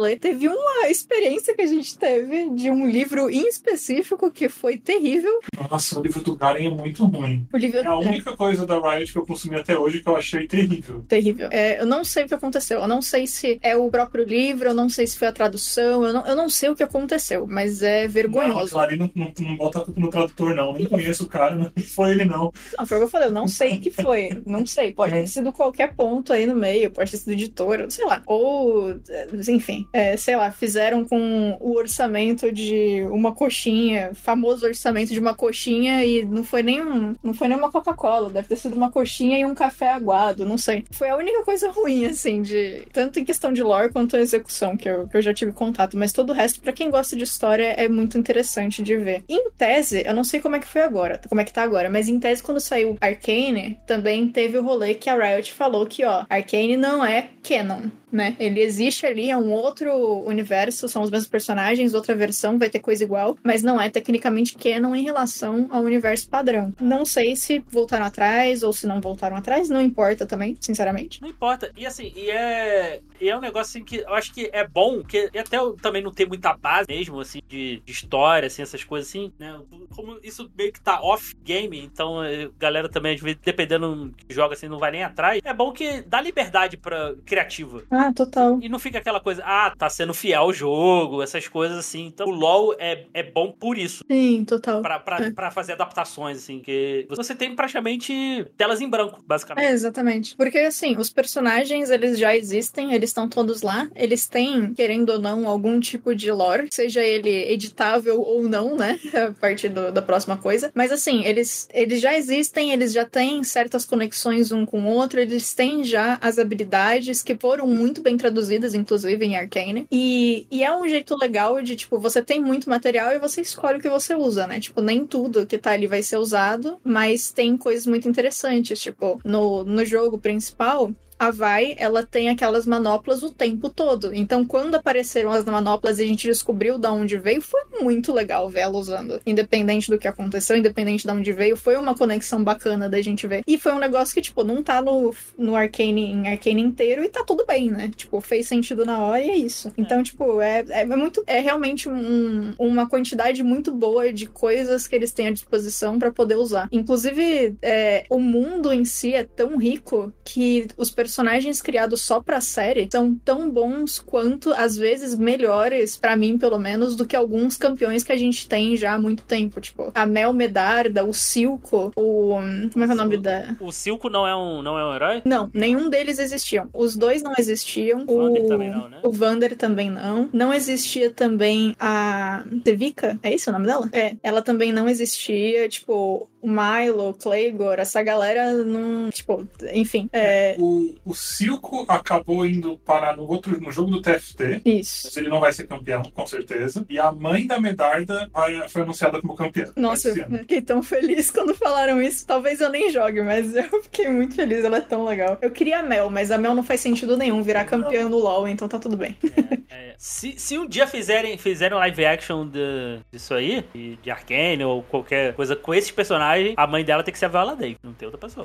teve uma experiência que a gente teve de um livro em específico que foi terrível. Nossa, o livro do Garen é muito ruim. O livro É a única coisa da Riot que eu consumi até hoje que eu achei terrível. Terrível. É, eu não sei o que aconteceu. Eu não sei se é o próprio livro, eu não sei se foi a tradução, eu não, eu não sei o que aconteceu, mas é vergonhoso. Não, ali não, não, não bota a culpa no tradutor, não. Nem conheço o cara, não foi ele, não. Não, foi o que eu falei, eu não sei o que foi. Não sei. Pode ter sido qualquer ponto aí no meio, pode ter sido editora, sei lá. Ou, enfim, é, sei lá, fizeram com o orçamento de uma coxinha, famoso orçamento de uma coxinha, e não foi nem um, não foi nem uma Coca-Cola, deve ter sido uma coxinha e um café aguado, não sei. Foi a única coisa ruim, assim, de tanto em questão de lore quanto a execução que eu, que eu já tive contato, mas todo o resto, pra quem gosta de história, é muito interessante de ver. Em tese, eu não sei como é que foi agora, como é que tá agora, mas em tese, quando saiu Arcane, também teve o rolê que a Riot falou que, ó, Arcane não é canon, né? Ele existe ali, é um outro universo, são os mesmos personagens, outra versão, vai ter coisa igual, mas não é tecnicamente canon em relação ao universo padrão. Não sei se voltaram atrás ou se não voltaram atrás, não importa também, sinceramente. Não importa. E assim, e é, e é um negócio assim que eu acho que é bom, porque e até eu também não tenho muita base mesmo, assim, de, de história, assim, essas coisas assim, né? Como isso meio que tá off-game, então a galera também, às vezes, dependendo do que joga, assim, não vai nem atrás. É bom que dá liberdade pra criativa. Ah, total. E não fica aquela coisa, ah, tá sendo fiel ao jogo, essas coisas assim. Então o LoL é, é bom por isso. Sim, total. Pra, pra, É. pra fazer adaptações, assim, que você tem praticamente telas em branco, basicamente. É, exatamente. Porque, assim, os personagens, eles já existem, eles estão todos lá, eles têm, querendo ou não, algum tipo de lore, seja ele editável ou não, né, a partir do, da próxima coisa. Mas, assim, eles, eles já existem, eles já têm certas conexões um com o outro, eles têm já as habilidades que foram muito bem traduzidas, inclusive, em Arcane. E, e é um jeito legal de, tipo, você tem muito material e você escolhe o que você usa, né? Tipo, nem tudo que tá ali vai ser usado, mas tem coisas muito interessantes. Tipo, no, no jogo principal, a Vi, ela tem aquelas manoplas o tempo todo. Então, quando apareceram as manoplas e a gente descobriu de onde veio, foi muito legal ver ela usando. Independente do que aconteceu, independente de onde veio, foi uma conexão bacana da gente ver. E foi um negócio que, tipo, não tá no, no Arcane, em Arcane inteiro e tá tudo bem, né? Tipo, fez sentido na hora e é isso. Então, tipo, é, é muito... É realmente um, uma quantidade muito boa de coisas que eles têm à disposição pra poder usar. Inclusive, é, o mundo em si é tão rico que os personagens personagens criados só pra série são tão bons quanto, às vezes, melhores, pra mim, pelo menos, do que alguns campeões que a gente tem já há muito tempo. Tipo, a Mel Medarda, o Silco, o... Como é que é o nome da... O Silco não é um, não é um herói? Não, nenhum deles existiam. Os dois não existiam. O Vander também não, né? O Vander também não. Não existia também a Devika? É isso o nome dela? É. Ela também não existia. Tipo, o Milo, o Claygor, essa galera não... Tipo, enfim. É... O, o Silco acabou indo parar no, outro, no jogo do T F T. Isso. Mas ele não vai ser campeão, com certeza. E a mãe da Medarda vai, foi anunciada como campeã. Nossa, eu fiquei tão feliz quando falaram isso. Talvez eu nem jogue, mas eu fiquei muito feliz. Ela é tão legal. Eu queria a Mel, mas a Mel não faz sentido nenhum virar campeã no LoL, então tá tudo bem. É, é. Se, se um dia fizerem, fizerem live action de, disso aí, de, de Arcane ou qualquer coisa com esses personagens, a mãe dela tem que ser a Viola Davis, não tem outra pessoa.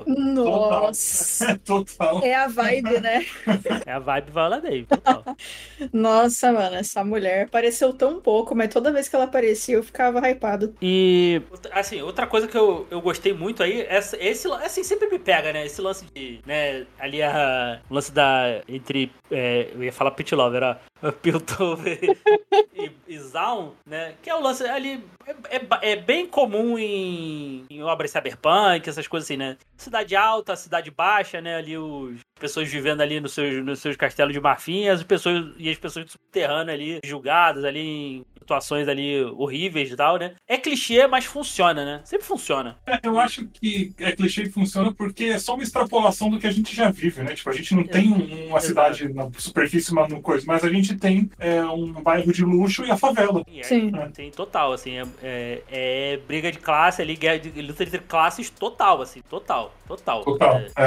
Nossa. Total. É a vibe, né? É a vibe Viola Davis, total. Nossa, mano, essa mulher apareceu tão pouco, mas toda vez que ela aparecia eu ficava hypado. E, assim, outra coisa que eu, eu gostei muito aí, essa, esse, assim, sempre me pega, né? Esse lance de, né, ali a, o lance da, entre, é, eu ia falar Pit Lover, ó, Piltover e, e Zaun, né? Que é o lance ali, é, é, é bem comum em, em obras cyberpunk, essas coisas assim, né? Cidade alta, cidade baixa, né? Ali os pessoas vivendo ali nos seus, nos seus castelos de marfim, as pessoas, e as pessoas subterrâneas ali, julgadas ali em situações ali horríveis e tal, né? É clichê, mas funciona, né? Sempre funciona. É, eu acho que é clichê e funciona porque é só uma extrapolação do que a gente já vive, né? Tipo, a gente não tem um, uma cidade na superfície, uma coisa, mas a gente tem é, um bairro de luxo e a favela. E aí, Sim. Tem total, assim, é, é, é briga de classe ali, guerra de luta entre classes total, assim, total, total. Total, É, é.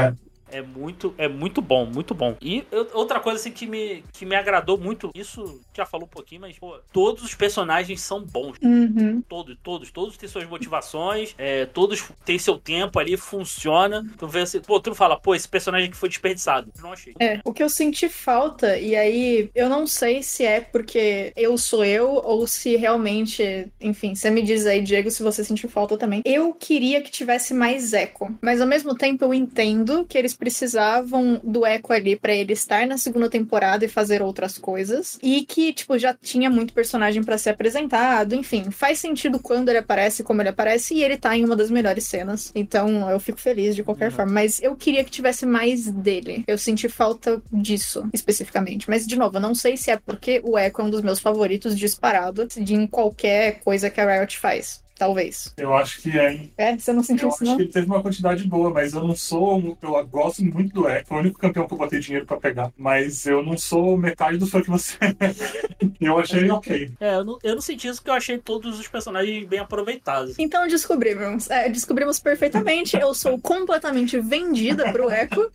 É muito, é muito bom, muito bom. E eu, outra coisa assim que me, que me agradou muito, isso já falou um pouquinho, mas pô, todos os personagens são bons. Uhum. Todos, todos, todos têm suas motivações, é, todos têm seu tempo ali, funciona. Tu vê assim, pô, tu não fala, pô, esse personagem aqui foi desperdiçado. Eu não achei. É, o que eu senti falta, e aí eu não sei se é porque eu sou eu ou se realmente, enfim, você me diz aí, Diego, se você sentiu falta também. Eu queria que tivesse mais eco, mas ao mesmo tempo eu entendo que eles precisavam do eco ali pra ele estar na segunda temporada e fazer outras coisas, e que, tipo, já tinha muito personagem pra ser apresentado, enfim, faz sentido quando ele aparece, como ele aparece, e ele tá em uma das melhores cenas, então eu fico feliz de qualquer Uhum. forma, mas eu queria que tivesse mais dele, eu senti falta disso, especificamente, mas de novo, eu não sei se é porque o Echo é um dos meus favoritos disparado, de em qualquer coisa que a Riot faz. Talvez. Eu acho que é. É? Você não sentiu Eu isso, acho não? que ele teve uma quantidade boa, mas eu não sou. um- Eu gosto muito do Echo. Foi o único campeão que eu botei dinheiro pra pegar. Mas eu não sou metade do fã que você é. Eu achei ele ok. É, eu não, eu não senti isso porque eu achei todos os personagens bem aproveitados. Então descobrimos. É, descobrimos perfeitamente. Eu sou completamente vendida pro Echo.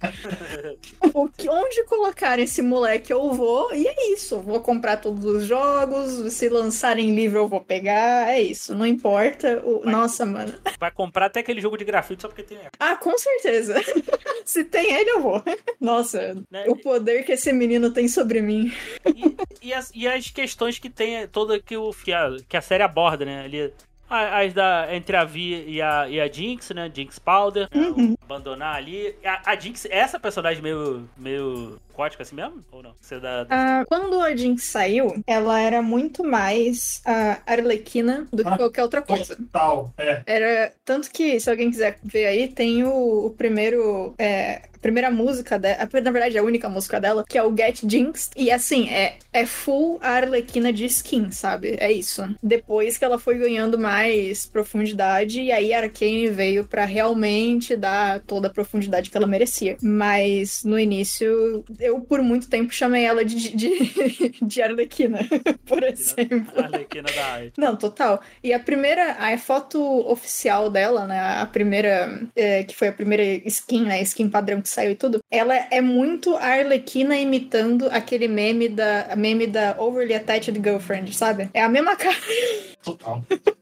O que, onde colocar esse moleque eu vou. E é isso. Vou comprar todos os jogos. Se lançarem livro eu vou pegar. É isso. Não importa. O... Nossa, mano. Vai comprar até aquele jogo de grafite só porque tem Echo. Ah, com certeza. Se tem ele, eu vou. Nossa, Né? o poder que esse menino tem sobre mim. E, e, as, e as questões que tem toda que, o, que, a, que a série aborda, né? Ali, as da, entre a Vi e a, e a Jinx, né? Jinx Powder. Uhum. Né? Abandonar ali. A, a Jinx, essa personagem meio, meio gótica assim mesmo? Ou não? Você dá, Ah, quando a Jinx saiu, ela era muito mais a Arlequina do que Ah, qualquer outra coisa. Total, é. Era tanto que, se alguém quiser ver aí, tem o, o primeiro. É, a primeira música dela. Na verdade, a única música dela, que é o Get Jinxed. E assim, é, é full a Arlequina de skin, sabe? É isso. Depois que ela foi ganhando mais profundidade, e aí a Arcane veio pra realmente dar toda a profundidade que ela merecia. Mas no início, eu por muito tempo chamei ela de, de, de Arlequina, por exemplo. a Arlequina da Ai. Não, total. E a primeira, a foto oficial dela, né, a primeira, é, que foi a primeira skin, né, skin padrão que saiu e tudo, ela é muito a Arlequina imitando aquele meme da, meme da Overly Attached Girlfriend, sabe? É a mesma cara. Total.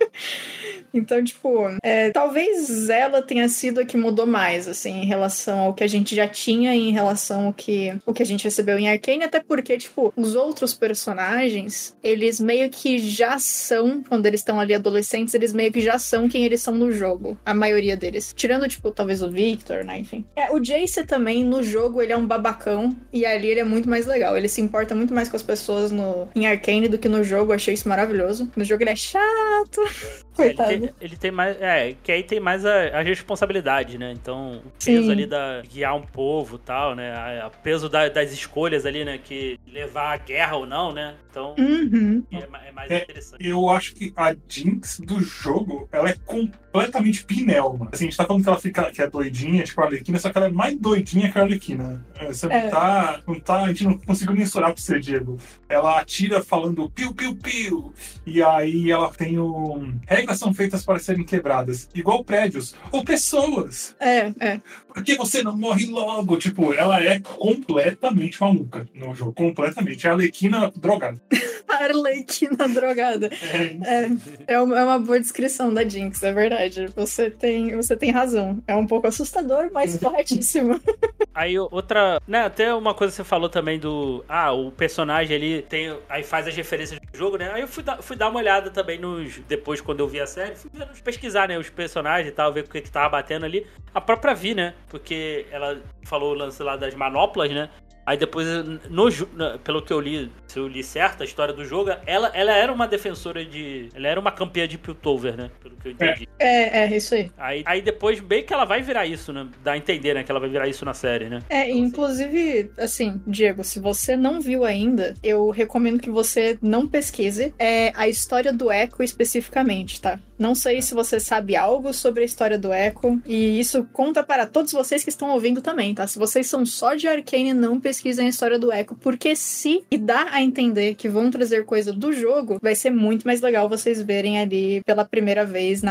Então, tipo, é, talvez ela tenha sido a que mudou mais, assim, em relação ao que a gente já tinha e em relação ao que, o que a gente recebeu em Arcane, até porque, tipo, os outros personagens, eles meio que já são, quando eles estão ali adolescentes, eles meio que já são quem eles são no jogo, a maioria deles. Tirando, tipo, talvez o Victor, né, enfim. É, o Jace também, no jogo, ele é um babacão, e ali ele é muito mais legal. Ele se importa muito mais com as pessoas no, em Arcane do que no jogo, eu achei isso maravilhoso. No jogo ele é chato. Coitado. Ele tem, ele tem mais. É, que aí tem mais a, a responsabilidade, né? Então, o peso Sim. ali da guiar um povo e tal, né? O peso da, das escolhas ali, né? Que levar à guerra ou não, né? Então, Uhum. é, ma- é mais É, interessante. Eu acho que a Jinx do jogo, ela é completamente Pinel, mano. Assim, a gente tá falando que ela fica, que é doidinha, tipo a Arlequina, só que ela é mais doidinha que a Arlequina. É, Você não É. tá, não tá, a gente não conseguiu mensurar pra você, Diego. Ela atira falando piu, piu, piu. E aí ela tem um... Regras são feitas para serem quebradas. Igual prédios ou pessoas. É, é. Por que você não morre logo? Tipo, ela é completamente maluca no jogo. Completamente. É a Arlequina drogada. Arlequina drogada. É, É, é uma é uma boa descrição da Jinx, é verdade. Você tem, você tem razão. É um pouco assustador, mas fortíssimo. Aí outra, né, até uma coisa que você falou também do, ah, o personagem ali tem, aí faz as referências do jogo, né? Aí eu fui dar, fui dar uma olhada também nos, depois quando eu vi a série, fui pesquisar, né, os personagens e tal, ver o que que tava batendo ali. A própria Vi, né? Porque ela falou o lance lá das manoplas, né? Aí depois, no, ju- na- pelo que eu li, se eu li certo a história do jogo, ela, ela era uma defensora de, ela era uma campeã de Piltover, né? Pelo que eu entendi. É, é, isso aí. Aí, aí depois, bem que ela vai virar isso, né? Dá a entender, né? Que ela vai virar isso na série, né? É, inclusive, assim, Diego, se você não viu ainda, eu recomendo que você não pesquise é, a história do Echo especificamente, tá? Não sei se você sabe algo sobre a história do Echo, e isso conta para todos vocês que estão ouvindo também, tá? Se vocês são só de Arcane, não pesquisem a história do Echo, porque se e dá a entender que vão trazer coisa do jogo, vai ser muito mais legal vocês verem ali pela primeira vez na tela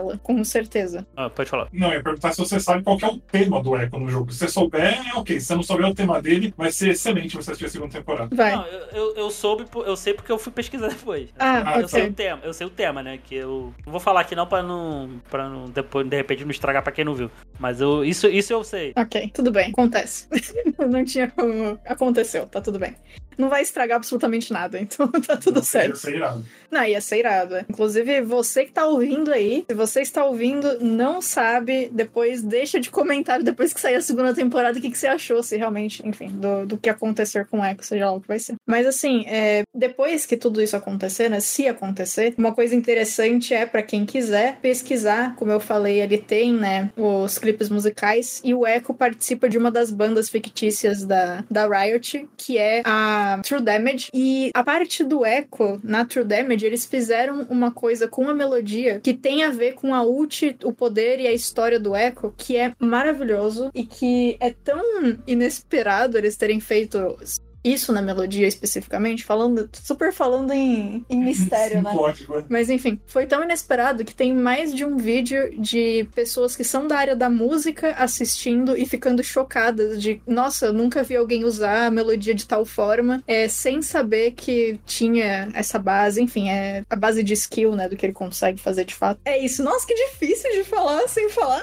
dela, com certeza. Ah, pode falar. Não, eu ia perguntar se você sabe qual que é o tema do Echo no jogo. Se você souber, é ok. Se você não souber o tema dele, vai ser excelente você assistir a segunda temporada. Vai. Não, eu, eu, eu soube, eu sei porque eu fui pesquisar depois. Ah, eu ok. sei o tema, eu sei o tema, né? Que eu não vou falar aqui não pra não, pra não depois, de repente, não estragar pra quem não viu. Mas eu, isso, isso eu sei. Ok, tudo bem, acontece. Não tinha como. Aconteceu, tá tudo bem. Não vai estragar absolutamente nada, então tá tudo Não, certo. ia ser irado. Não, ia ser irado. é. Inclusive, você que tá ouvindo aí, se você está ouvindo, não sabe, depois deixa de comentário depois que sair a segunda temporada o que, que você achou, se realmente, enfim, do, do que acontecer com o Echo, seja lá o que vai ser. Mas assim, é, depois que tudo isso acontecer, né, se acontecer, uma coisa interessante é, pra quem quiser pesquisar, como eu falei, ele tem, né, os clipes musicais, e o Echo participa de uma das bandas fictícias da, da Riot, que é a True Damage, e a parte do Echo na True Damage, eles fizeram uma coisa com a melodia que tem a ver com a ult, o poder e a história do Echo, que é maravilhoso e que é tão inesperado eles terem feito isso na melodia especificamente, falando, super falando em, em mistério, né? Lógico, é. Mas enfim, foi tão inesperado que tem mais de um vídeo de pessoas que são da área da música assistindo e ficando chocadas de, nossa, eu nunca vi alguém usar a melodia de tal forma, é, sem saber que tinha essa base, enfim, é a base de skill, né, do que ele consegue fazer de fato. É isso, nossa, que difícil de falar sem falar.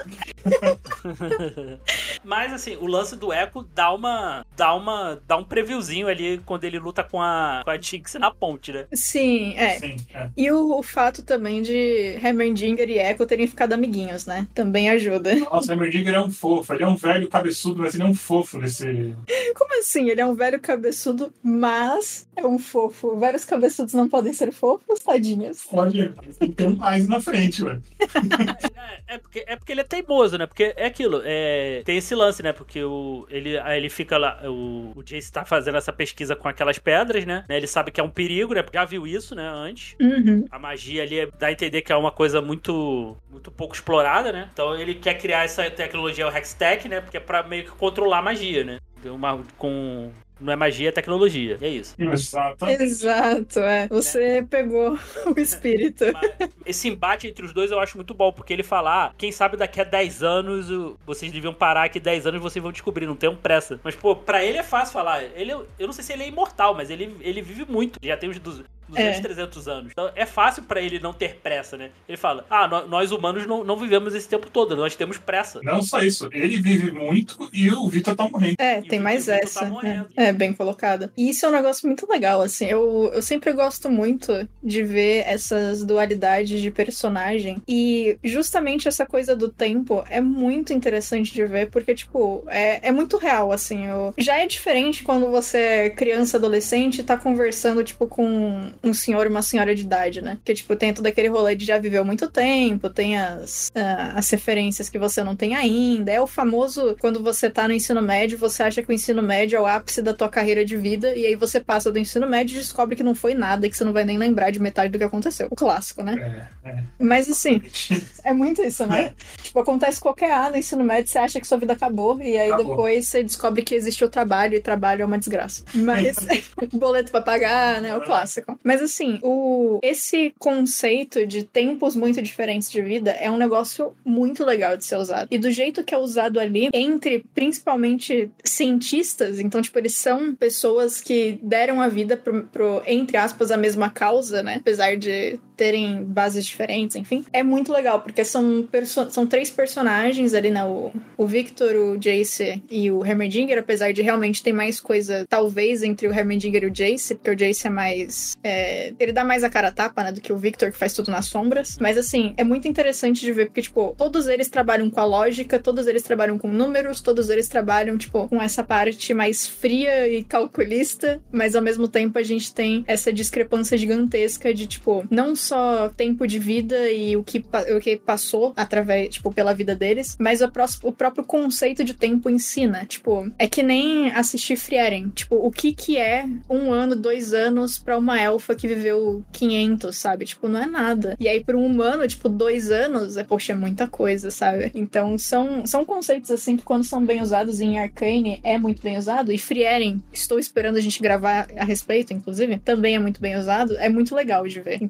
Mas assim, o lance do Echo dá uma, dá uma, dá um previewzinho ali quando ele luta com a, com a Jinx na ponte, né? Sim, é. Sim, é. E o, o fato também de Heimerdinger e Echo terem ficado amiguinhos, né? Também ajuda. Nossa, o Heimerdinger é um fofo. Ele é um velho cabeçudo, mas ele é um fofo nesse... Como assim? Ele é um velho cabeçudo, mas é um fofo. Velhos cabeçudos não podem ser fofos, tadinhos. Olha, tem mais na frente, velho. É, é, porque, é porque ele é teimoso, né? Porque é aquilo, é, tem esse lance, né? Porque o, ele, aí ele fica lá, o, o Jace tá fazendo essa pesquisa com aquelas pedras, né? Ele sabe que é um perigo, né? Porque já viu isso, né? Antes. Uhum. A magia ali é- dá a entender que é uma coisa muito, muito pouco explorada, né? Então ele quer criar essa tecnologia, o Hextech, né? Porque é pra meio que controlar a magia, né? Uma, com... Não é magia, é tecnologia. É isso. Exatamente. Exato, é. Você pegou o espírito. Mas esse embate entre os dois eu acho muito bom, porque ele fala, ah, quem sabe daqui a dez anos o- vocês deviam parar que dez anos vocês vão descobrir, não tenham pressa. Mas, pô, pra ele é fácil falar. Ele, eu não sei se ele é imortal, mas ele, ele vive muito. Já tem uns duzentos, É. trezentos anos. Então é fácil pra ele não ter pressa, né? Ele fala, ah, nó- nós humanos não, não vivemos esse tempo todo, nós temos pressa. Não só isso, ele vive muito e o Vitor tá morrendo. É, E tem o mais Vitor tá essa. morrendo. É, é, bem colocada. E isso é um negócio muito legal, assim. Eu, eu sempre gosto muito de ver essas dualidades de personagem. E justamente essa coisa do tempo é muito interessante de ver, porque, tipo, é, é muito real, assim. Eu... Já é diferente quando você é criança, adolescente e tá conversando, tipo, com um senhor e uma senhora de idade, né? Porque, tipo, tem todo aquele rolê de já viveu muito tempo, tem as, ah, as referências que você não tem ainda. É o famoso, quando você tá no ensino médio, você acha que o ensino médio é o ápice da tua carreira de vida, e aí você passa do ensino médio e descobre que não foi nada, e que você não vai nem lembrar de metade do que aconteceu. O clássico, né? É, é. Mas, assim, é muito isso, né? Tipo, acontece qualquer ano no ensino médio, você acha que sua vida acabou, e aí Acabou. depois você descobre que existe o trabalho, e trabalho é uma desgraça. Mas, boleto pra pagar, né? O clássico. Mas, assim, o... esse conceito de tempos muito diferentes de vida é um negócio muito legal de ser usado. E do jeito que é usado ali, entre principalmente cientistas, então, tipo, eles são pessoas que deram a vida pro, pro entre aspas, a mesma causa, né? Apesar de terem bases diferentes, enfim. É muito legal, porque são, perso- são três personagens ali, né? O, o Victor, o Jace e o Heimerdinger, apesar de realmente ter mais coisa, talvez, entre o Heimerdinger e o Jace, porque o Jace é mais... é, ele dá mais a cara a tapa, né? Do que o Victor, que faz tudo nas sombras. Mas, assim, é muito interessante de ver, porque, tipo, todos eles trabalham com a lógica, todos eles trabalham com números, todos eles trabalham, tipo, com essa parte mais fria e calculista, mas, ao mesmo tempo, a gente tem essa discrepância gigantesca de, tipo, não só tempo de vida e o que, pa- o que passou através, tipo, pela vida deles, mas o, prós- o próprio conceito de tempo em si, né? Tipo, é que nem assistir Frieren. Tipo, o que que é um ano, dois anos pra uma elfa que viveu quinhentos, sabe? Tipo, não é nada. E aí, pra um humano, tipo, dois anos, é, poxa, é muita coisa, sabe? Então, são, são conceitos, assim, que quando são bem usados em Arcane, é muito bem usado. E Frieren, estou esperando a gente gravar a respeito, inclusive, também é muito bem usado. É muito legal de ver. Então, tipo,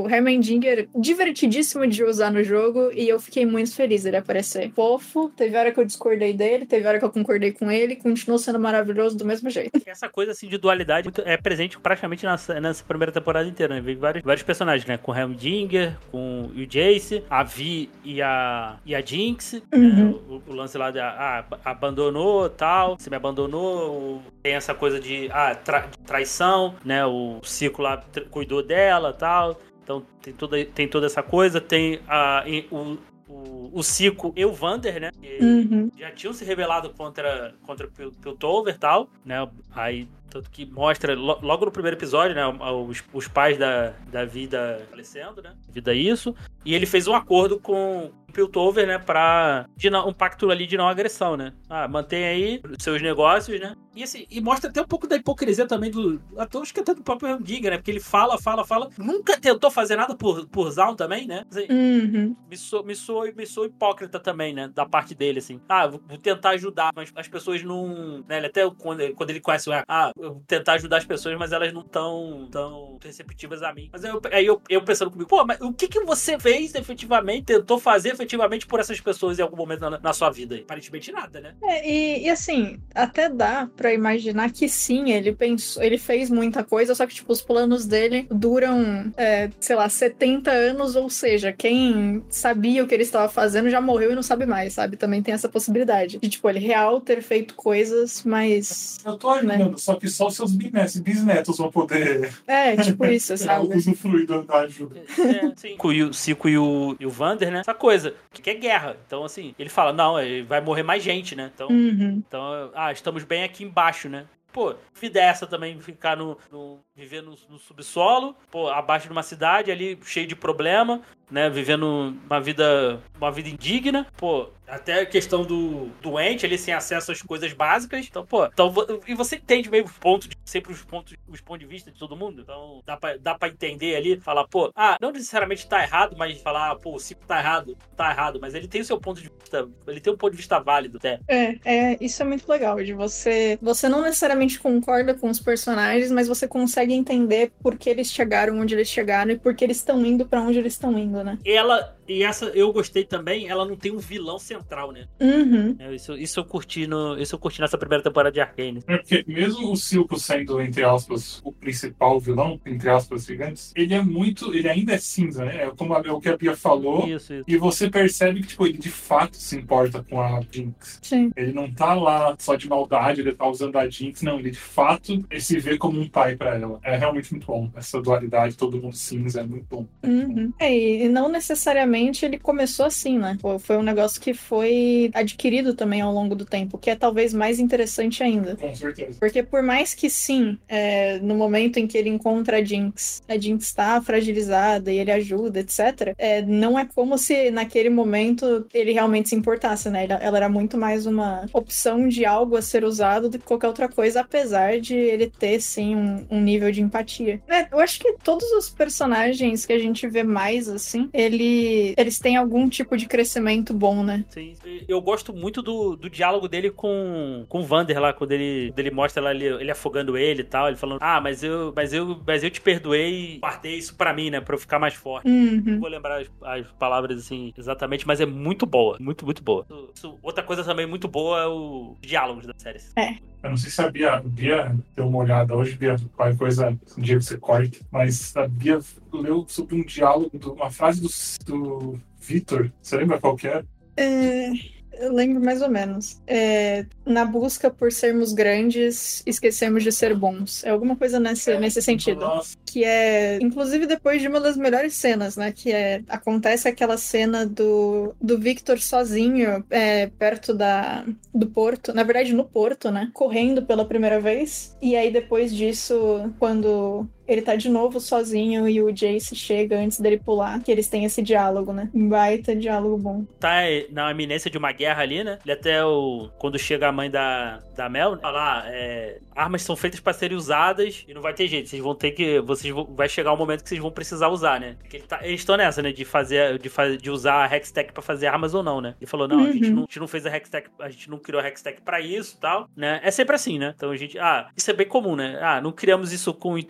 o Heimerdinger divertidíssimo de usar no jogo e eu fiquei muito feliz ele aparecer. Fofo, teve hora que eu discordei dele, teve hora que eu concordei com ele, continuou sendo maravilhoso do mesmo jeito. Essa coisa assim de dualidade é presente praticamente nessa, nessa primeira temporada inteira, né? Vem vários, vários personagens, né? Com o Heimerdinger, com o Jace, a Vi e a, e a Jinx, Uhum. né? o, o lance lá de ah, abandonou tal, você me abandonou, tem essa coisa de ah, tra, traição, né? O Cico lá cuidou dela tal. Então tem toda, tem toda essa coisa, tem a, o, o, o Cico e o Vander, né? Que Uhum. já tinham se rebelado contra, contra o Piltover e tal, né? Aí, tanto que mostra logo no primeiro episódio, né? Os, os pais da, da vida falecendo, né? Vida isso. E ele fez um acordo com o Piltover, né? Pra de não, um pacto ali de não agressão, né? Ah, mantém aí os seus negócios, né? E, assim, e mostra até um pouco da hipocrisia também do ator, acho que até do próprio Giga, né? Porque ele fala, fala, fala. Nunca tentou fazer nada por, por Zaun também, né? Assim, Uhum. me, sou, me, sou, me sou hipócrita também, né? Da parte dele, assim. Ah, vou, vou tentar ajudar, mas as pessoas não... Né? Ele até quando, quando ele conhece o ah, eu vou tentar ajudar as pessoas, mas elas não estão tão receptivas a mim. Mas aí eu, aí eu, eu pensando comigo, pô, mas o que que você fez efetivamente, tentou fazer efetivamente por essas pessoas em algum momento na, na sua vida? Aparentemente nada, né? É, e, e assim, até dá pra imaginar que sim, ele pensou, ele fez muita coisa, só que tipo, os planos dele duram, é, sei lá, setenta anos, ou seja, quem sabia o que ele estava fazendo já morreu e não sabe mais, sabe? Também tem essa possibilidade de, tipo, ele real ter feito coisas, mas... Eu tô ajudando, né? Só que só os seus bisnetos, bisnetos vão poder... É, tipo isso, sabe? usufruir da ajuda. É, sim. O Cico e o, e o Vander, né? Essa coisa, que é guerra. Então, assim, ele fala, não, vai morrer mais gente, né? Então, Uhum. então ah, estamos bem aqui embaixo, né? Pô, vida é essa também, ficar no, no viver no, no subsolo, pô, abaixo de uma cidade ali, cheio de problema, né, vivendo uma vida, uma vida indigna, pô, até a questão do doente, ali sem acesso às coisas básicas, então, pô, então, e você entende meio os pontos, sempre os pontos, os pontos de vista de todo mundo, então dá pra, dá pra entender ali, falar, pô, ah, não necessariamente tá errado, mas falar, ah, pô, o Cico tá errado, tá errado, mas ele tem o seu ponto de vista, ele tem um ponto de vista válido, até. É, é, isso é muito legal, de você, você não necessariamente concorda com os personagens, mas você consegue entender por que eles chegaram onde eles chegaram e por que eles estão indo pra onde eles estão indo, né? Ela, e essa eu gostei também, ela não tem um vilão central, né? Uhum. É, isso, isso eu curti no, isso eu curti nessa primeira temporada de Arcane. É porque mesmo o Silco sendo, entre aspas, o principal vilão, entre aspas, gigantes, ele é muito, ele ainda é cinza, né? É como a, é o que a Bia falou. Isso, isso. E você percebe que, tipo, ele de fato se importa com a Jinx. Sim. Ele não tá lá só de maldade, ele tá usando a Jinx, não. Ele de fato ele se vê como um pai pra ela. É realmente muito bom. Essa dualidade, todo mundo cinza, é muito bom. É, muito Uhum. bom. É, e não necessariamente ele começou assim, né? Pô, foi um negócio que foi adquirido também ao longo do tempo, que é talvez mais interessante ainda. Com certeza. Porque por mais que sim, é, no momento em que ele encontra a Jinx, a Jinx tá fragilizada e ele ajuda, etcétera, é, não é como se naquele momento ele realmente se importasse, né? Ela, ela era muito mais uma opção de algo a ser usado do que qualquer outra coisa, apesar de ele ter, sim, um, um nível de empatia. É, eu acho que todos os personagens que a gente vê mais, assim, ele, eles têm algum tipo de crescimento bom, né? Sim. Eu gosto muito do, do diálogo dele com, com o Vander lá, quando ele, quando ele mostra lá ele, ele afogando ele e tal, ele falando, ah, mas eu, mas eu, mas eu te perdoei e guardei isso pra mim, né, pra eu ficar mais forte. Uhum. Não vou lembrar as, as palavras assim exatamente, mas é muito boa, muito, muito boa. Isso, isso, outra coisa também muito boa é o diálogos da série. É. Eu não sei se a Bia, Bia deu uma olhada hoje, Bia, qualquer coisa, um dia você corta, mas a Bia leu sobre um diálogo, do, uma frase do, do Vitor, você lembra qual que era? É, eu lembro mais ou menos. É, na busca por sermos grandes, esquecemos de ser bons. É alguma coisa nesse, É, nesse sentido. Nossa. Que é, inclusive, depois de uma das melhores cenas, né? Que é, acontece aquela cena do, do Victor sozinho, é, perto da, do porto. Na verdade, no porto, né? Correndo pela primeira vez. E aí, depois disso, quando ele tá de novo sozinho e o Jace chega antes dele pular, que eles têm esse diálogo, né? Um baita diálogo bom. Tá na iminência de uma guerra ali, né? Ele até, o, quando chega a mãe da, da Mel, fala, ah, é, armas são feitas pra serem usadas e não vai ter jeito, vocês vão ter que, vocês vão, vai chegar um momento que vocês vão precisar usar, né? Porque ele tá, eles estão nessa, né? De fazer, de, faz, de usar a Hextech pra fazer armas ou não, né? Ele falou, não, Uhum. a, gente não a gente não fez a Hextech, a gente não criou a Hextech pra isso e tal, né? É sempre assim, né? Então a gente, ah, isso é bem comum, né? Ah, não criamos isso com o intuito de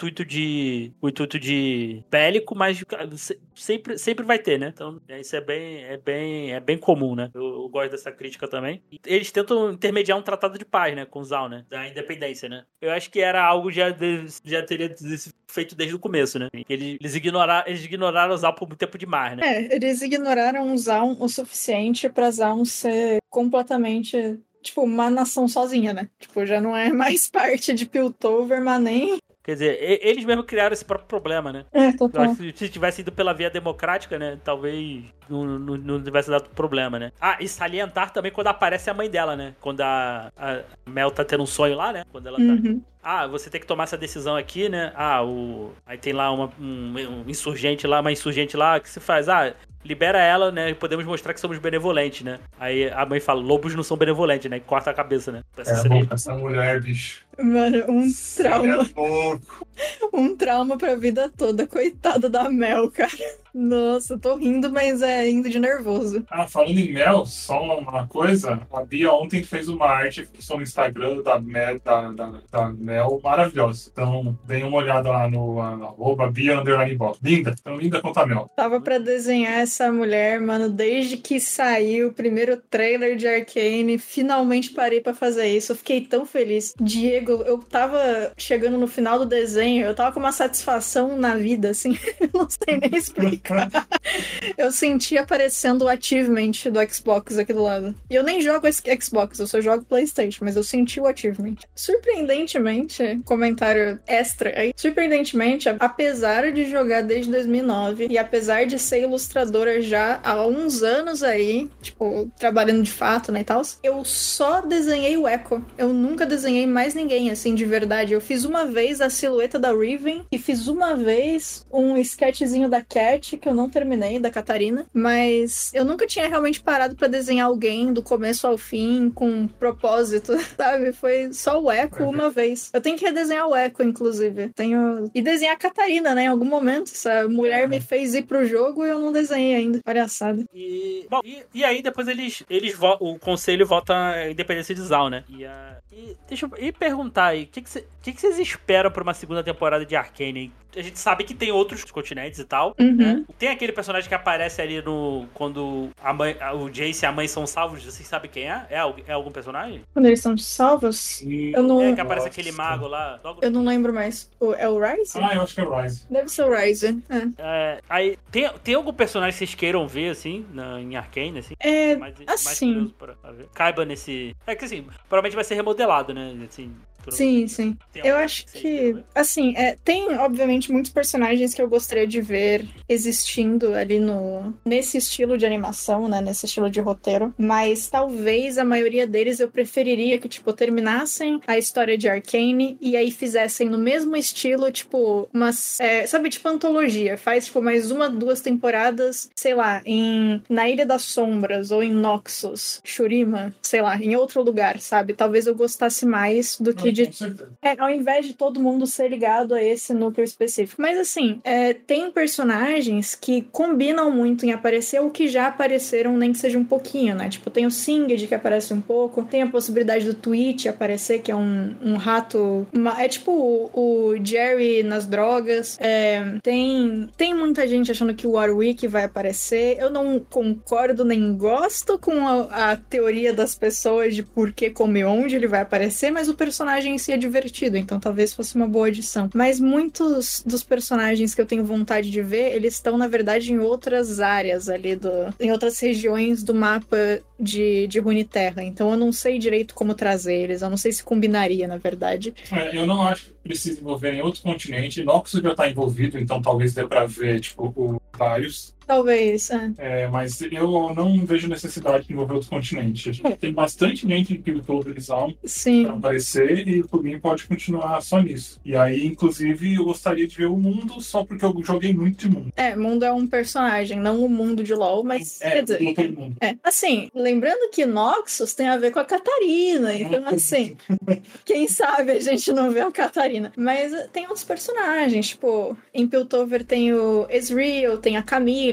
de o intuito de bélico, mas sempre, sempre vai ter, né? Então isso é bem, é bem, é bem comum, né? Eu, eu gosto dessa crítica também. E eles tentam intermediar um tratado de paz, né? Com o Zaun, né? Da independência, né? Eu acho que era algo já de, já teria feito desde o começo, né? Eles, eles, ignorar, eles ignoraram o Zaun por muito tempo demais, né? É, eles ignoraram o Zaun o suficiente pra Zaun ser completamente, tipo, uma nação sozinha, né? Tipo, já não é mais parte de Piltover, mas nem... Quer dizer, eles mesmo criaram esse próprio problema, né? É, total. Eu acho que se tivesse ido pela via democrática, né? Talvez não, não, não tivesse dado problema, né? Ah, e salientar também quando aparece a mãe dela, né? Quando a, a Mel tá tendo um sonho lá, né? Quando ela tá... Uhum. Ah, você tem que tomar essa decisão aqui, né? Ah, o... Aí tem lá uma, um, um insurgente lá, uma insurgente lá, que se faz? Ah, libera ela, né? E podemos mostrar que somos benevolentes, né? Aí a mãe fala, lobos não são benevolentes, né? E corta a cabeça, né? É, bom, essa mulher, bicho. Mano, um trauma. É louco. Um trauma pra vida toda. Coitada da Mel, cara. Nossa, eu tô rindo, mas é indo de nervoso. Ah, falando em Mel, só uma coisa. A Bia ontem fez uma arte no Instagram da Mel, da, da, da Mel maravilhosa. Então, deem uma olhada lá no arroba Bia underline Bob. Linda, tão linda quanto a Mel. Tava pra desenhar essa mulher, mano, desde que saiu o primeiro trailer de Arcane. Finalmente parei pra fazer isso. Eu fiquei tão feliz. Diego, eu tava chegando no final do desenho, eu tava com uma satisfação na vida, assim. Eu não sei nem explicar. Eu senti aparecendo o achievement do Xbox aqui do lado. E eu nem jogo Xbox, eu só jogo PlayStation, mas eu senti o achievement. Surpreendentemente, comentário extra aí, surpreendentemente, apesar de jogar desde dois mil e nove e apesar de ser ilustradora já há uns anos aí, tipo, trabalhando de fato, né, e tal, eu só desenhei o Echo. Eu nunca desenhei mais ninguém, assim, de verdade. Eu fiz uma vez a silhueta da Riven e fiz uma vez um sketchzinho da Cat, que eu não terminei, da Catarina, mas eu nunca tinha realmente parado pra desenhar alguém do começo ao fim com propósito, sabe? Foi só o Echo uma vez. Eu tenho que redesenhar o Echo, inclusive. Tenho... E desenhar a Catarina, né? Em algum momento. Essa mulher me fez ir pro jogo e eu não desenhei ainda. Palhaçada. E, bom, e, e aí depois eles, eles o conselho volta à independência de Zaun, né? E, a, e deixa eu e perguntar aí, o que, que, cê, que, que vocês esperam pra uma segunda temporada de Arcane? A gente sabe que tem outros continentes e tal, Uhum. né? Tem aquele personagem que aparece ali no... Quando a mãe, o Jace e a mãe são salvos, vocês sabem quem é? É, é algum personagem? Quando eles são salvos, eu não... É que aparece Nossa. aquele mago lá. Logo... Eu não lembro mais. O, é o Ryze? Ah, eu acho que é o Rise. Deve ser o Ryze. É. É, aí, tem, tem algum personagem que vocês queiram ver, assim, na, em Arcane, assim? É, mais, assim... mais pra, pra ver. Caiba nesse... É que, assim, provavelmente vai ser remodelado, né? Assim, Sim, sim. Eu acho que, assim, é, tem, obviamente, muitos personagens que eu gostaria de ver existindo ali no nesse estilo de animação, né? Nesse estilo de roteiro. Mas talvez a maioria deles eu preferiria que, tipo, terminassem a história de Arcane e aí fizessem no mesmo estilo, tipo, umas... É, sabe, tipo, antologia. Faz, tipo, mais uma, duas temporadas, sei lá, em na Ilha das Sombras ou em Noxus, Shurima, sei lá, em outro lugar, sabe? Talvez eu gostasse mais do que de... É, ao invés de todo mundo ser ligado a esse núcleo específico. Mas assim, é, tem personagens que combinam muito em aparecer ou que já apareceram, nem que seja um pouquinho, né? Tipo, tem o Singed que aparece um pouco, tem a possibilidade do Twitch aparecer, que é um, um rato... Uma, é tipo o, o Jerry nas drogas. É, tem, tem muita gente achando que o Warwick vai aparecer. Eu não concordo nem gosto com a, a teoria das pessoas de por que, como e onde ele vai aparecer, mas o personagem em si é divertido, então talvez fosse uma boa adição. Mas muitos dos personagens que eu tenho vontade de ver, eles estão, na verdade, em outras áreas ali, do, em outras regiões do mapa de, de Runeterra. Então eu não sei direito como trazer eles, eu não sei se combinaria, na verdade. É, eu não acho que precisa envolver em outro continente. Noxus já está envolvido, então talvez dê para ver, tipo, o Darius. Talvez, é. É, mas eu não vejo necessidade de envolver outro continente. A gente tem bastante gente em Piltover e Zaun para aparecer e o plugin pode continuar só nisso. E aí, inclusive, eu gostaria de ver o mundo só porque eu joguei muito de mundo. É, mundo é um personagem, não o mundo de LoL, mas é, quer dizer... Mundo. É, assim, lembrando que Noxus tem a ver com a Catarina, então assim, quem sabe a gente não vê a Catarina. Mas tem outros personagens, tipo, em Piltover tem o Ezreal, tem a Camille,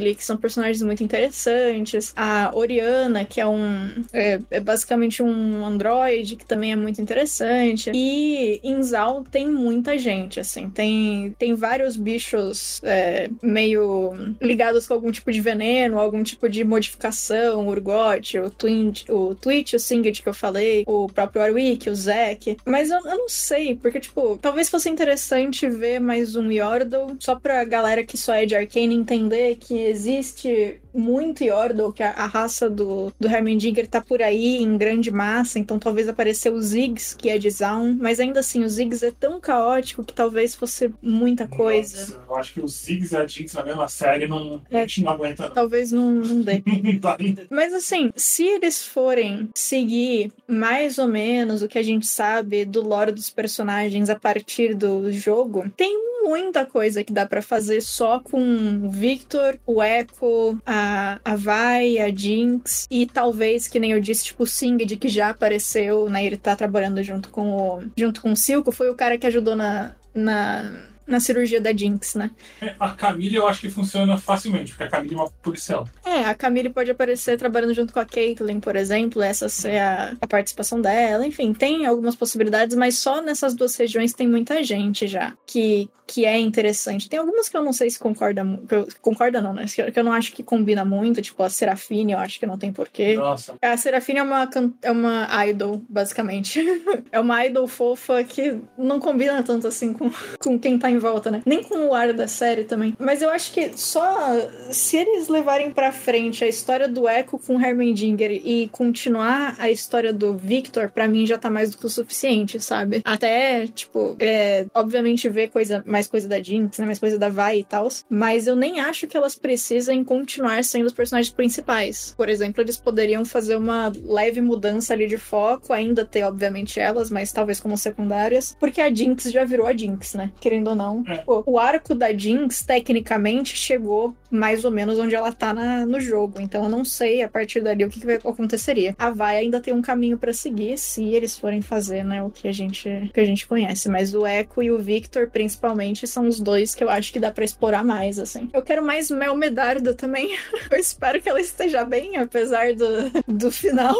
Lily, que são personagens muito interessantes. A Oriana, que é um... É, é basicamente um androide, que também é muito interessante. E em Zal tem muita gente, assim. Tem, tem vários bichos é, meio ligados com algum tipo de veneno, algum tipo de modificação, o Urgot, o, Twin, o Twitch, o Singed que eu falei, o próprio Warwick, o Zack. Mas eu, eu não sei, porque, tipo, talvez fosse interessante ver mais um Yordle, só pra galera que só é de Arcane entender que existe muito Yordle, que a, a raça do, do Heimerdinger tá por aí em grande massa, então talvez aparecer o Ziggs, que é de Zaun, mas ainda assim, o Ziggs é tão caótico que talvez fosse muita coisa. Nossa, eu acho que o Ziggs e a Jinx na mesma série não, É. a gente não aguenta. Não. Talvez não, não dê. Não dá. Mas assim, se eles forem seguir mais ou menos o que a gente sabe do lore dos personagens a partir do jogo, tem muita coisa que dá pra fazer só com o Victor, o Echo, a, a Vi, a Jinx e talvez, que nem eu disse, tipo o Singed, que já apareceu, né? Ele tá trabalhando junto com o, junto com o Silco, foi o cara que ajudou na... na na cirurgia da Jinx, né? A Camille eu acho que funciona facilmente, porque a Camille é uma policial. É, a Camille pode aparecer trabalhando junto com a Caitlyn, por exemplo, essa ser a, a participação dela. Enfim, tem algumas possibilidades, mas só nessas duas regiões tem muita gente já que, que é interessante. Tem algumas que eu não sei se concorda, que eu, concorda não, né? Que eu, que eu não acho que combina muito, tipo a Serafine, eu acho que não tem porquê. Nossa. A Serafine é uma, é uma idol, basicamente. É uma idol fofa que não combina tanto assim com, com quem tá em volta, né? Nem com o ar da série também. Mas eu acho que só se eles levarem pra frente a história do Echo com Heimerdinger e continuar a história do Victor, pra mim já tá mais do que o suficiente, sabe? Até, tipo, é, obviamente ver coisa, mais coisa da Jinx, né? Mais coisa da Vi e tal. Mas eu nem acho que elas precisem continuar sendo os personagens principais. Por exemplo, eles poderiam fazer uma leve mudança ali de foco, ainda ter, obviamente, elas, mas talvez como secundárias, porque a Jinx já virou a Jinx, né? Querendo ou não. É. Pô, o arco da Jinx, tecnicamente, chegou mais ou menos onde ela tá na, no jogo. Então eu não sei, a partir dali, o que, que aconteceria. A Vi ainda tem um caminho pra seguir, se eles forem fazer, né, o que a gente, que a gente conhece. Mas o Echo e o Victor, principalmente, são os dois que eu acho que dá pra explorar mais, assim. Eu quero mais Mel Medarda também. Eu espero que ela esteja bem, apesar do, do final.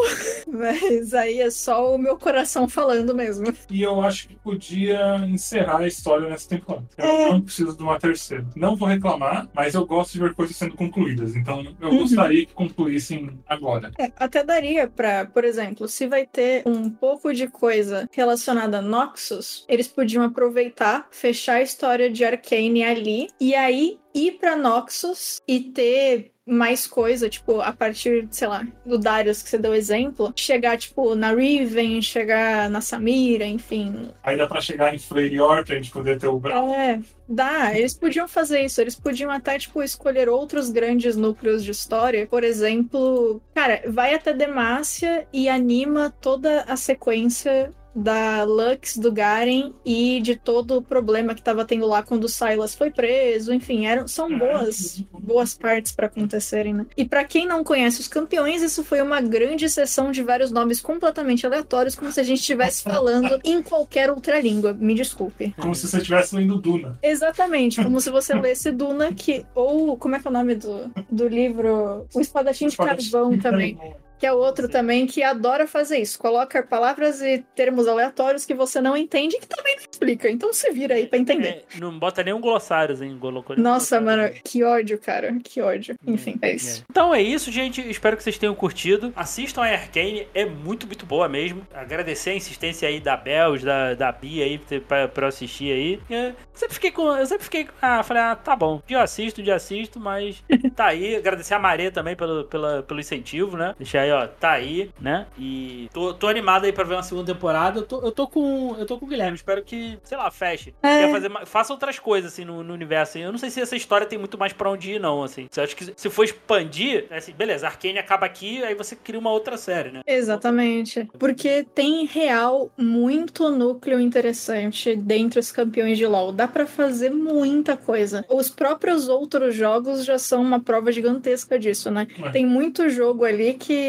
Mas aí é só o meu coração falando mesmo. E eu acho que podia encerrar a história nessa temporada. Eu É. não preciso de uma terceira. Não vou reclamar, mas eu gosto de ver coisas sendo concluídas. Então eu Uhum. gostaria que concluíssem agora. É, até daria pra, por exemplo, se vai ter um pouco de coisa relacionada a Noxus, eles podiam aproveitar, fechar a história de Arcane ali, e aí ir pra Noxus e ter mais coisa, tipo, a partir, sei lá, do Darius que você deu exemplo, chegar, tipo, na Riven, chegar na Samira, enfim. Aí dá pra chegar em Freljord pra gente poder ter o Brawl. É, dá, eles podiam fazer isso, eles podiam até, tipo, escolher outros grandes núcleos de história, por exemplo, cara, vai até Demacia e anima toda a sequência da Lux, do Garen e de todo o problema que tava tendo lá quando o Silas foi preso, enfim, eram, são boas, boas partes pra acontecerem, né? E pra quem não conhece os campeões, isso foi uma grande sessão de vários nomes completamente aleatórios, como se a gente estivesse falando em qualquer outra língua, me desculpe. Como se você estivesse lendo Duna. Exatamente, como se você lesse Duna, que, ou, como é que é o nome do, do livro? O Espadachim de Carvão também. Que é outro também que adora fazer isso. Coloca palavras e termos aleatórios que você não entende e que também não explica. Então se vira aí pra entender. É, não bota nenhum glossário, hein? Colocou nenhum Nossa, glossário. mano, que ódio, cara. Que ódio. Enfim, é isso. É. Então é isso, gente. Espero que vocês tenham curtido. Assistam a Arcane, é muito, muito boa mesmo. Agradecer a insistência aí da Bells, da, da Bia aí pra, pra eu assistir aí. Eu sempre fiquei com. Eu sempre fiquei. Ah, falei, ah, tá bom. De assisto, de assisto, mas tá aí. Agradecer a Marê também pelo, pela, pelo incentivo, né? Deixar aí, ó, tá aí, né? E tô, tô animado aí pra ver uma segunda temporada. Eu tô, eu tô com. Eu tô com o Guilherme. Espero que, sei lá, feche. É. Quer fazer, faça outras coisas assim no, no universo. Assim. Eu não sei se essa história tem muito mais pra onde ir, não, assim. Você acha que se for expandir, assim, beleza, Arcane acaba aqui, aí você cria uma outra série, né? Exatamente. Porque tem real muito núcleo interessante dentre os campeões de LoL. Dá pra fazer muita coisa. Os próprios outros jogos já são uma prova gigantesca disso, né? Ué. Tem muito jogo ali que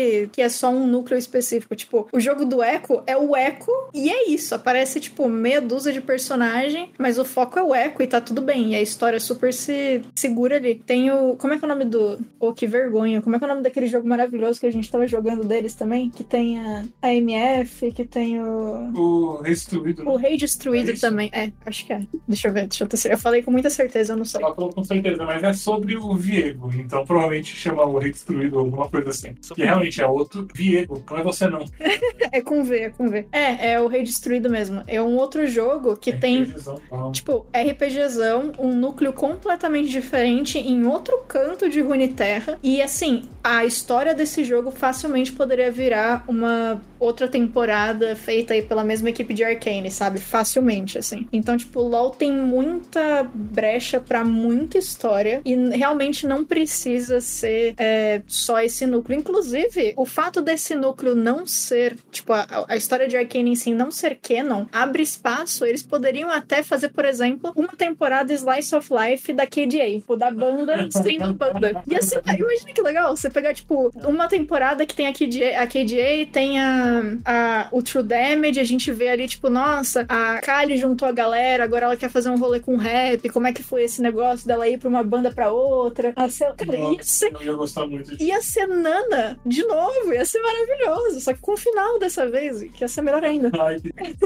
que, que é só um núcleo específico. Tipo, o jogo do Echo é o Echo e é isso. Aparece, tipo, meia dúzia de personagem, mas o foco é o Echo e tá tudo bem. E a história super se segura ali. Tem o... Como é que é o nome do... Oh, que vergonha. Como é que é o nome daquele jogo maravilhoso que a gente tava jogando deles também? Que tem a, a M F, que tem o... O Rei Destruído. O Rei Destruído é também. É, acho que é. Deixa eu ver, deixa eu ter... Eu falei com muita certeza, eu não sei. Ela falou com certeza, mas é sobre o Viego. Então provavelmente chama o Rei Destruído ou alguma coisa assim. Que realmente é outro Viego, não é você não. É com V, é com V. É, é o Rei Destruído mesmo. É um outro jogo que tem, RPGzão, não. tipo, RPGzão, um núcleo completamente diferente em outro canto de Runeterra. E, assim, a história desse jogo facilmente poderia virar uma outra temporada feita aí pela mesma equipe de Arcane, sabe? Facilmente, assim. Então, tipo, o LoL tem muita brecha pra muita história e realmente não precisa ser é, só esse núcleo. Inclusive, o fato desse núcleo não ser, tipo, a, a história de Arcane em si não ser canon, abre espaço. Eles poderiam até fazer, por exemplo, uma temporada Slice of Life da K D A, tipo, da banda sem a banda. E assim, imagina que legal, você pegar, tipo, uma temporada que tem a K D A, a K D A tem a, a, o True Damage, a gente vê ali, tipo, nossa, a Kali juntou a galera, agora ela quer fazer um rolê com rap, como é que foi esse negócio dela ir pra uma banda pra outra? A ser, cara, ia ser, Eu ia gostar muito disso. ia ser Nana de novo, ia ser maravilhoso, só que com o final dessa vez, que ia ser melhor ainda. Ai,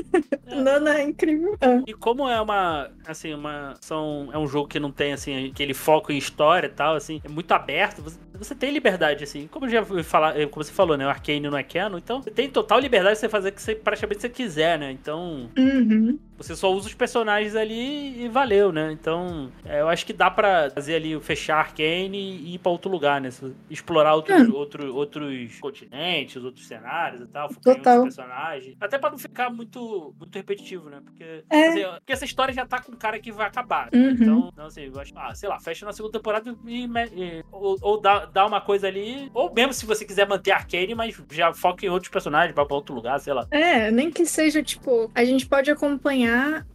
Nana é incrível. Ah. E como é uma, assim, uma, são, é um jogo que não tem, assim, aquele foco em história e tal, assim, é muito aberto, você, você tem liberdade, assim, como eu já fui falar, como você falou, né, o Arcane não é canon, então você tem total liberdade de você fazer o que você praticamente você quiser, né, então... Uhum. Você só usa os personagens ali e valeu, né? Então, é, eu acho que dá pra fazer ali, fechar Arcane e ir pra outro lugar, né? Explorar outro, Hum. outro, outros continentes, outros cenários e tal, focar em Total. outros personagens. Até pra não ficar muito, muito repetitivo, né? Porque, É. assim, porque essa história já tá com um cara que vai acabar. Uhum. Então, então, assim, eu acho, ah, sei lá, fecha na segunda temporada e, e- ou, ou dá, dá uma coisa ali, ou mesmo se você quiser manter Arcane, mas já foca em outros personagens, vai pra outro lugar, sei lá. É, nem que seja, tipo, a gente pode acompanhar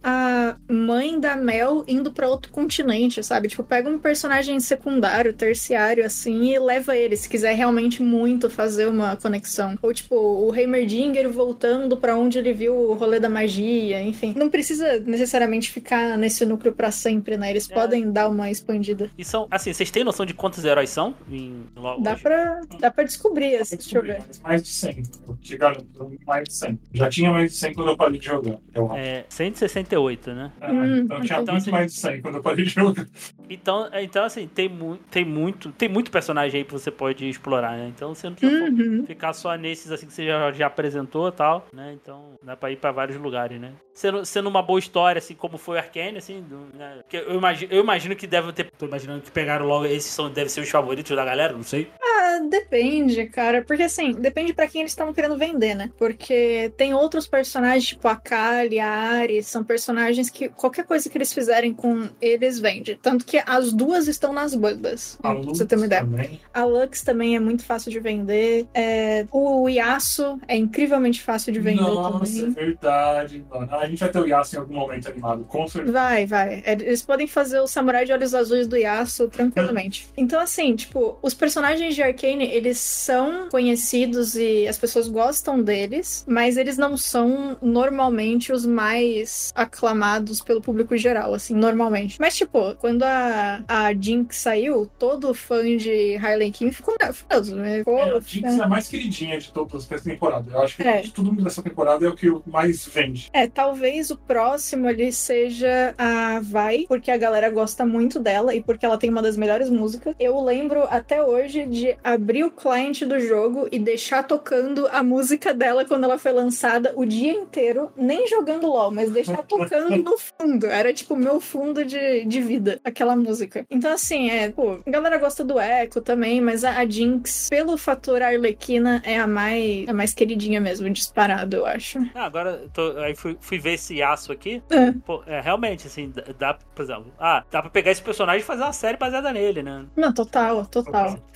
a mãe da Mel indo pra outro continente, sabe? Tipo, pega um personagem secundário, terciário, assim, e leva ele, se quiser realmente muito fazer uma conexão. Ou, tipo, o Heimerdinger voltando pra onde ele viu o rolê da magia, enfim. Não precisa necessariamente ficar nesse núcleo pra sempre, né? Eles É. podem dar uma expandida. E são, assim, vocês têm noção de quantos heróis são em LoL Dá hoje? pra, dá pra descobrir, assim, deixa eu ver. mais de cem. Eu te garanto, mais de cem. Já tinha mais de cem quando eu parei de jogar, eu acho. É, cento e sessenta e oito, né? É, Hum, então tinha então, muito assim- mais de cem quando eu parei de jogar. Então, é, então assim, tem, mu tem, muito, tem muito personagem aí que você pode explorar, né? Então você não precisa fo- Uhum. ficar só nesses assim que você já, já apresentou e tal, né? Então dá pra ir pra vários lugares, né? Sendo, sendo uma boa história, assim, como foi Arcane, assim, do- né? Porque eu imagino, eu imagino que deve ter... Tô imaginando que pegaram logo... Esses são, devem ser os favoritos da galera, não sei. Ah, depende, cara. Porque assim, depende pra quem eles estão querendo vender, né? Porque tem outros personagens, tipo a Kali, a Ari, são personagens que qualquer coisa que eles fizerem com eles vende. Tanto que as duas estão nas bandas. A Pra você ter uma ideia. também. A Lux também é muito fácil de vender. É, o Yasuo é incrivelmente fácil de vender Nossa, é também. verdade, mano. A gente vai ter o Yasuo em algum momento animado, com certeza. Vai, vai. É, Eles podem fazer o Samurai de Olhos Azuis do Yasuo tranquilamente. Então, assim, tipo, os personagens de Arcane, eles são conhecidos e as pessoas gostam deles, mas eles não são normalmente os mais aclamados pelo público geral, assim, normalmente. Mas, tipo, quando a, a Jinx saiu, todo fã de Harley Quinn ficou maravilhoso, né? Ficou- É, a Jinx é a mais queridinha de todas dessa temporada. Eu acho que É. de todo mundo dessa temporada é o que mais vende. É, talvez o próximo ali seja a Vai, porque a galera gosta muito dela e porque ela tem uma das melhores músicas. Eu lembro até hoje de abrir o client do jogo e deixar tocando a música dela quando ela foi lançada o dia inteiro, nem jogando LOL, mas deixar tocando no fundo. Era tipo meu fundo de, de vida, aquela música. Então, assim, é, pô, a galera gosta do Echo também, mas a, a Jinx, pelo fator Arlequina, é a mais, a mais queridinha mesmo, disparado, eu acho. Ah, agora eu tô, aí fui, fui ver esse Yasuo aqui. É. Pô, é, realmente, assim, dá, dá, por exemplo, ah, dá pra pegar esse personagem e fazer uma série baseada nele, né? Não, total, total. Fácil.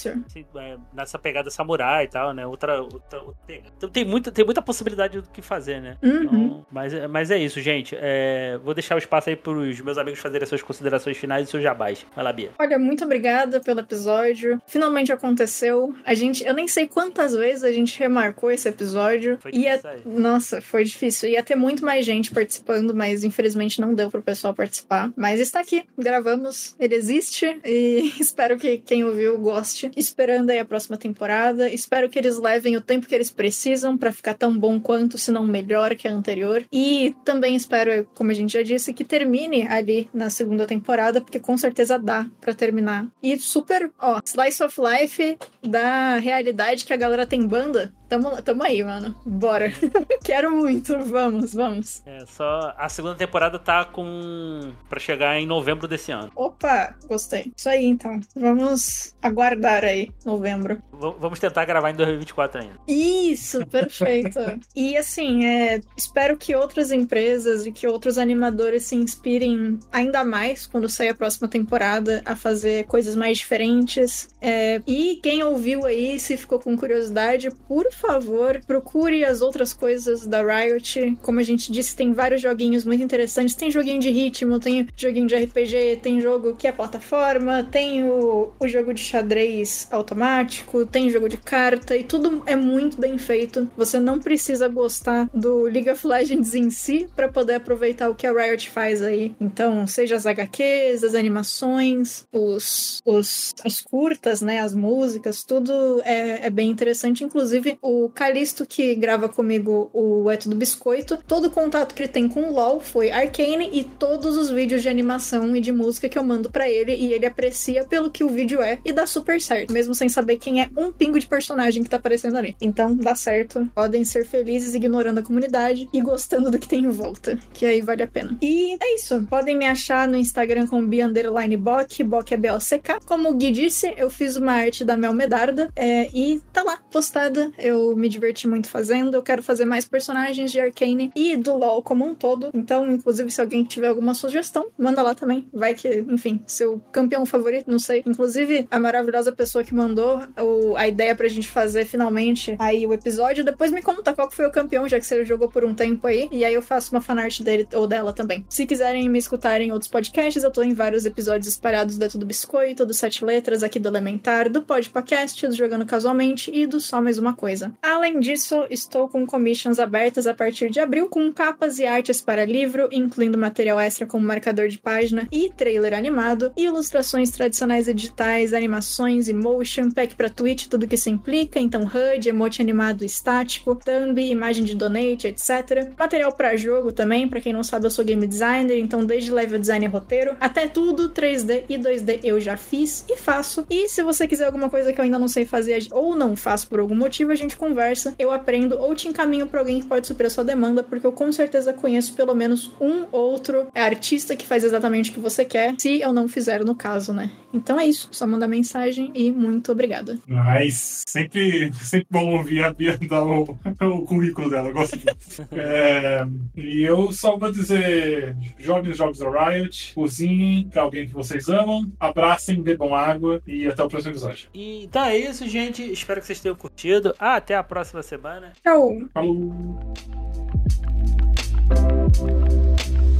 Assim, é, nessa pegada samurai e tal, né? Outra, outra, outra pegada. Então tem muita, tem muita possibilidade do que fazer, né? Uhum. Então, mas, mas é isso, gente. É, vou deixar o espaço aí pros meus amigos fazerem as suas considerações finais e seus jabás. Vai lá, Bia. Olha, muito obrigada pelo episódio. Finalmente aconteceu. A gente, eu nem sei quantas vezes a gente remarcou esse episódio. Foi Ia, difícil aí. nossa, foi difícil. Ia ter muito mais gente participando, mas infelizmente não deu pro pessoal participar. Mas está aqui, gravamos. Ele existe e espero que quem ouviu goste. Esperando aí a próxima temporada. Espero que eles levem o tempo que eles precisam pra ficar tão bom quanto, se não melhor que a anterior. E também espero, como a gente já disse, que termine ali na segunda temporada, porque com certeza dá pra terminar. E super, ó, Slice of Life da realidade que a galera tem banda. Tamo, tamo aí, mano. Bora. Quero muito. Vamos, vamos. É, só a segunda temporada tá com pra chegar em novembro desse ano. Opa, gostei. Isso aí, então. Vamos aguardar aí, novembro. V- vamos tentar gravar em dois mil e vinte e quatro ainda. Isso, perfeito. E assim, é, espero que outras empresas e que outros animadores se inspirem ainda mais quando sair a próxima temporada a fazer coisas mais diferentes. É, e quem ouviu aí, se ficou com curiosidade, por favor, procure as outras coisas da Riot. Como a gente disse, tem vários joguinhos muito interessantes. Tem joguinho de ritmo, tem joguinho de R P G, tem jogo que é plataforma, tem o, o jogo de xadrez automático, tem jogo de carta e tudo é muito bem feito. Você não precisa gostar do League of Legends em si para poder aproveitar o que a Riot faz aí. Então, seja as H Qs, as animações, os, os, as curtas, né, as músicas, tudo é, é bem interessante. Inclusive, o Calisto, que grava comigo o É Tudo Biscoito, todo o contato que ele tem com o LoL foi Arcane e todos os vídeos de animação e de música que eu mando pra ele, e ele aprecia pelo que o vídeo é e dá super certo, mesmo sem saber quem é um pingo de personagem que tá aparecendo ali. Então, dá certo. Podem ser felizes ignorando a comunidade e gostando do que tem em volta, que aí vale a pena. E é isso. Podem me achar no Instagram com Bia Underline Bock, Bock é B O C K. Como o Gui disse, eu fiz uma arte da Mel Medarda é, e tá lá, postada. Eu me diverti muito fazendo. Eu quero fazer mais personagens de Arcane e do LoL como um todo. Então, inclusive, se alguém tiver alguma sugestão, manda lá também. Vai que, enfim, seu campeão favorito, não sei. Inclusive, a maravilhosa pessoa que mandou o, a ideia pra gente fazer finalmente aí o episódio, depois me conta qual que foi o campeão, já que você jogou por um tempo aí, e aí eu faço uma fanart dele ou dela também. Se quiserem me escutarem em outros podcasts, eu tô em vários episódios espalhados do É Tudo Biscoito, do Sete Letras, aqui do Elementar, do Podpacast, do Jogando Casualmente e do Só Mais Uma Coisa. Além disso, estou com commissions abertas a partir de abril, com capas e artes para livro, incluindo material extra como marcador de página e trailer animado, e ilustrações tradicionais e digitais, animações, emotion, pack para Twitch, tudo que se implica, então H U D, emote animado estático, thumb, imagem de donate, etcétera. Material para jogo também, para quem não sabe, eu sou game designer, então desde level design e roteiro, até tudo três D e dois D eu já fiz e faço. E se você quiser alguma coisa que eu ainda não sei fazer ou não faço por algum motivo, a gente conversa, eu aprendo ou te encaminho para alguém que pode suprir a sua demanda, porque eu com certeza conheço pelo menos um outro artista que faz exatamente o que você quer, se eu não fizer no caso, né? Então é isso, só mandar mensagem e muito obrigada. Mas sempre, sempre bom ouvir a Bia dar o, o currículo dela, eu gosto muito. É, e eu só vou dizer, joguem os jogos da Riot, cozinhem pra alguém que vocês amam, abracem, bebam água e até o próximo episódio. E, então é isso, gente. Espero que vocês tenham curtido. Ah, até a próxima semana. Tchau! Falou!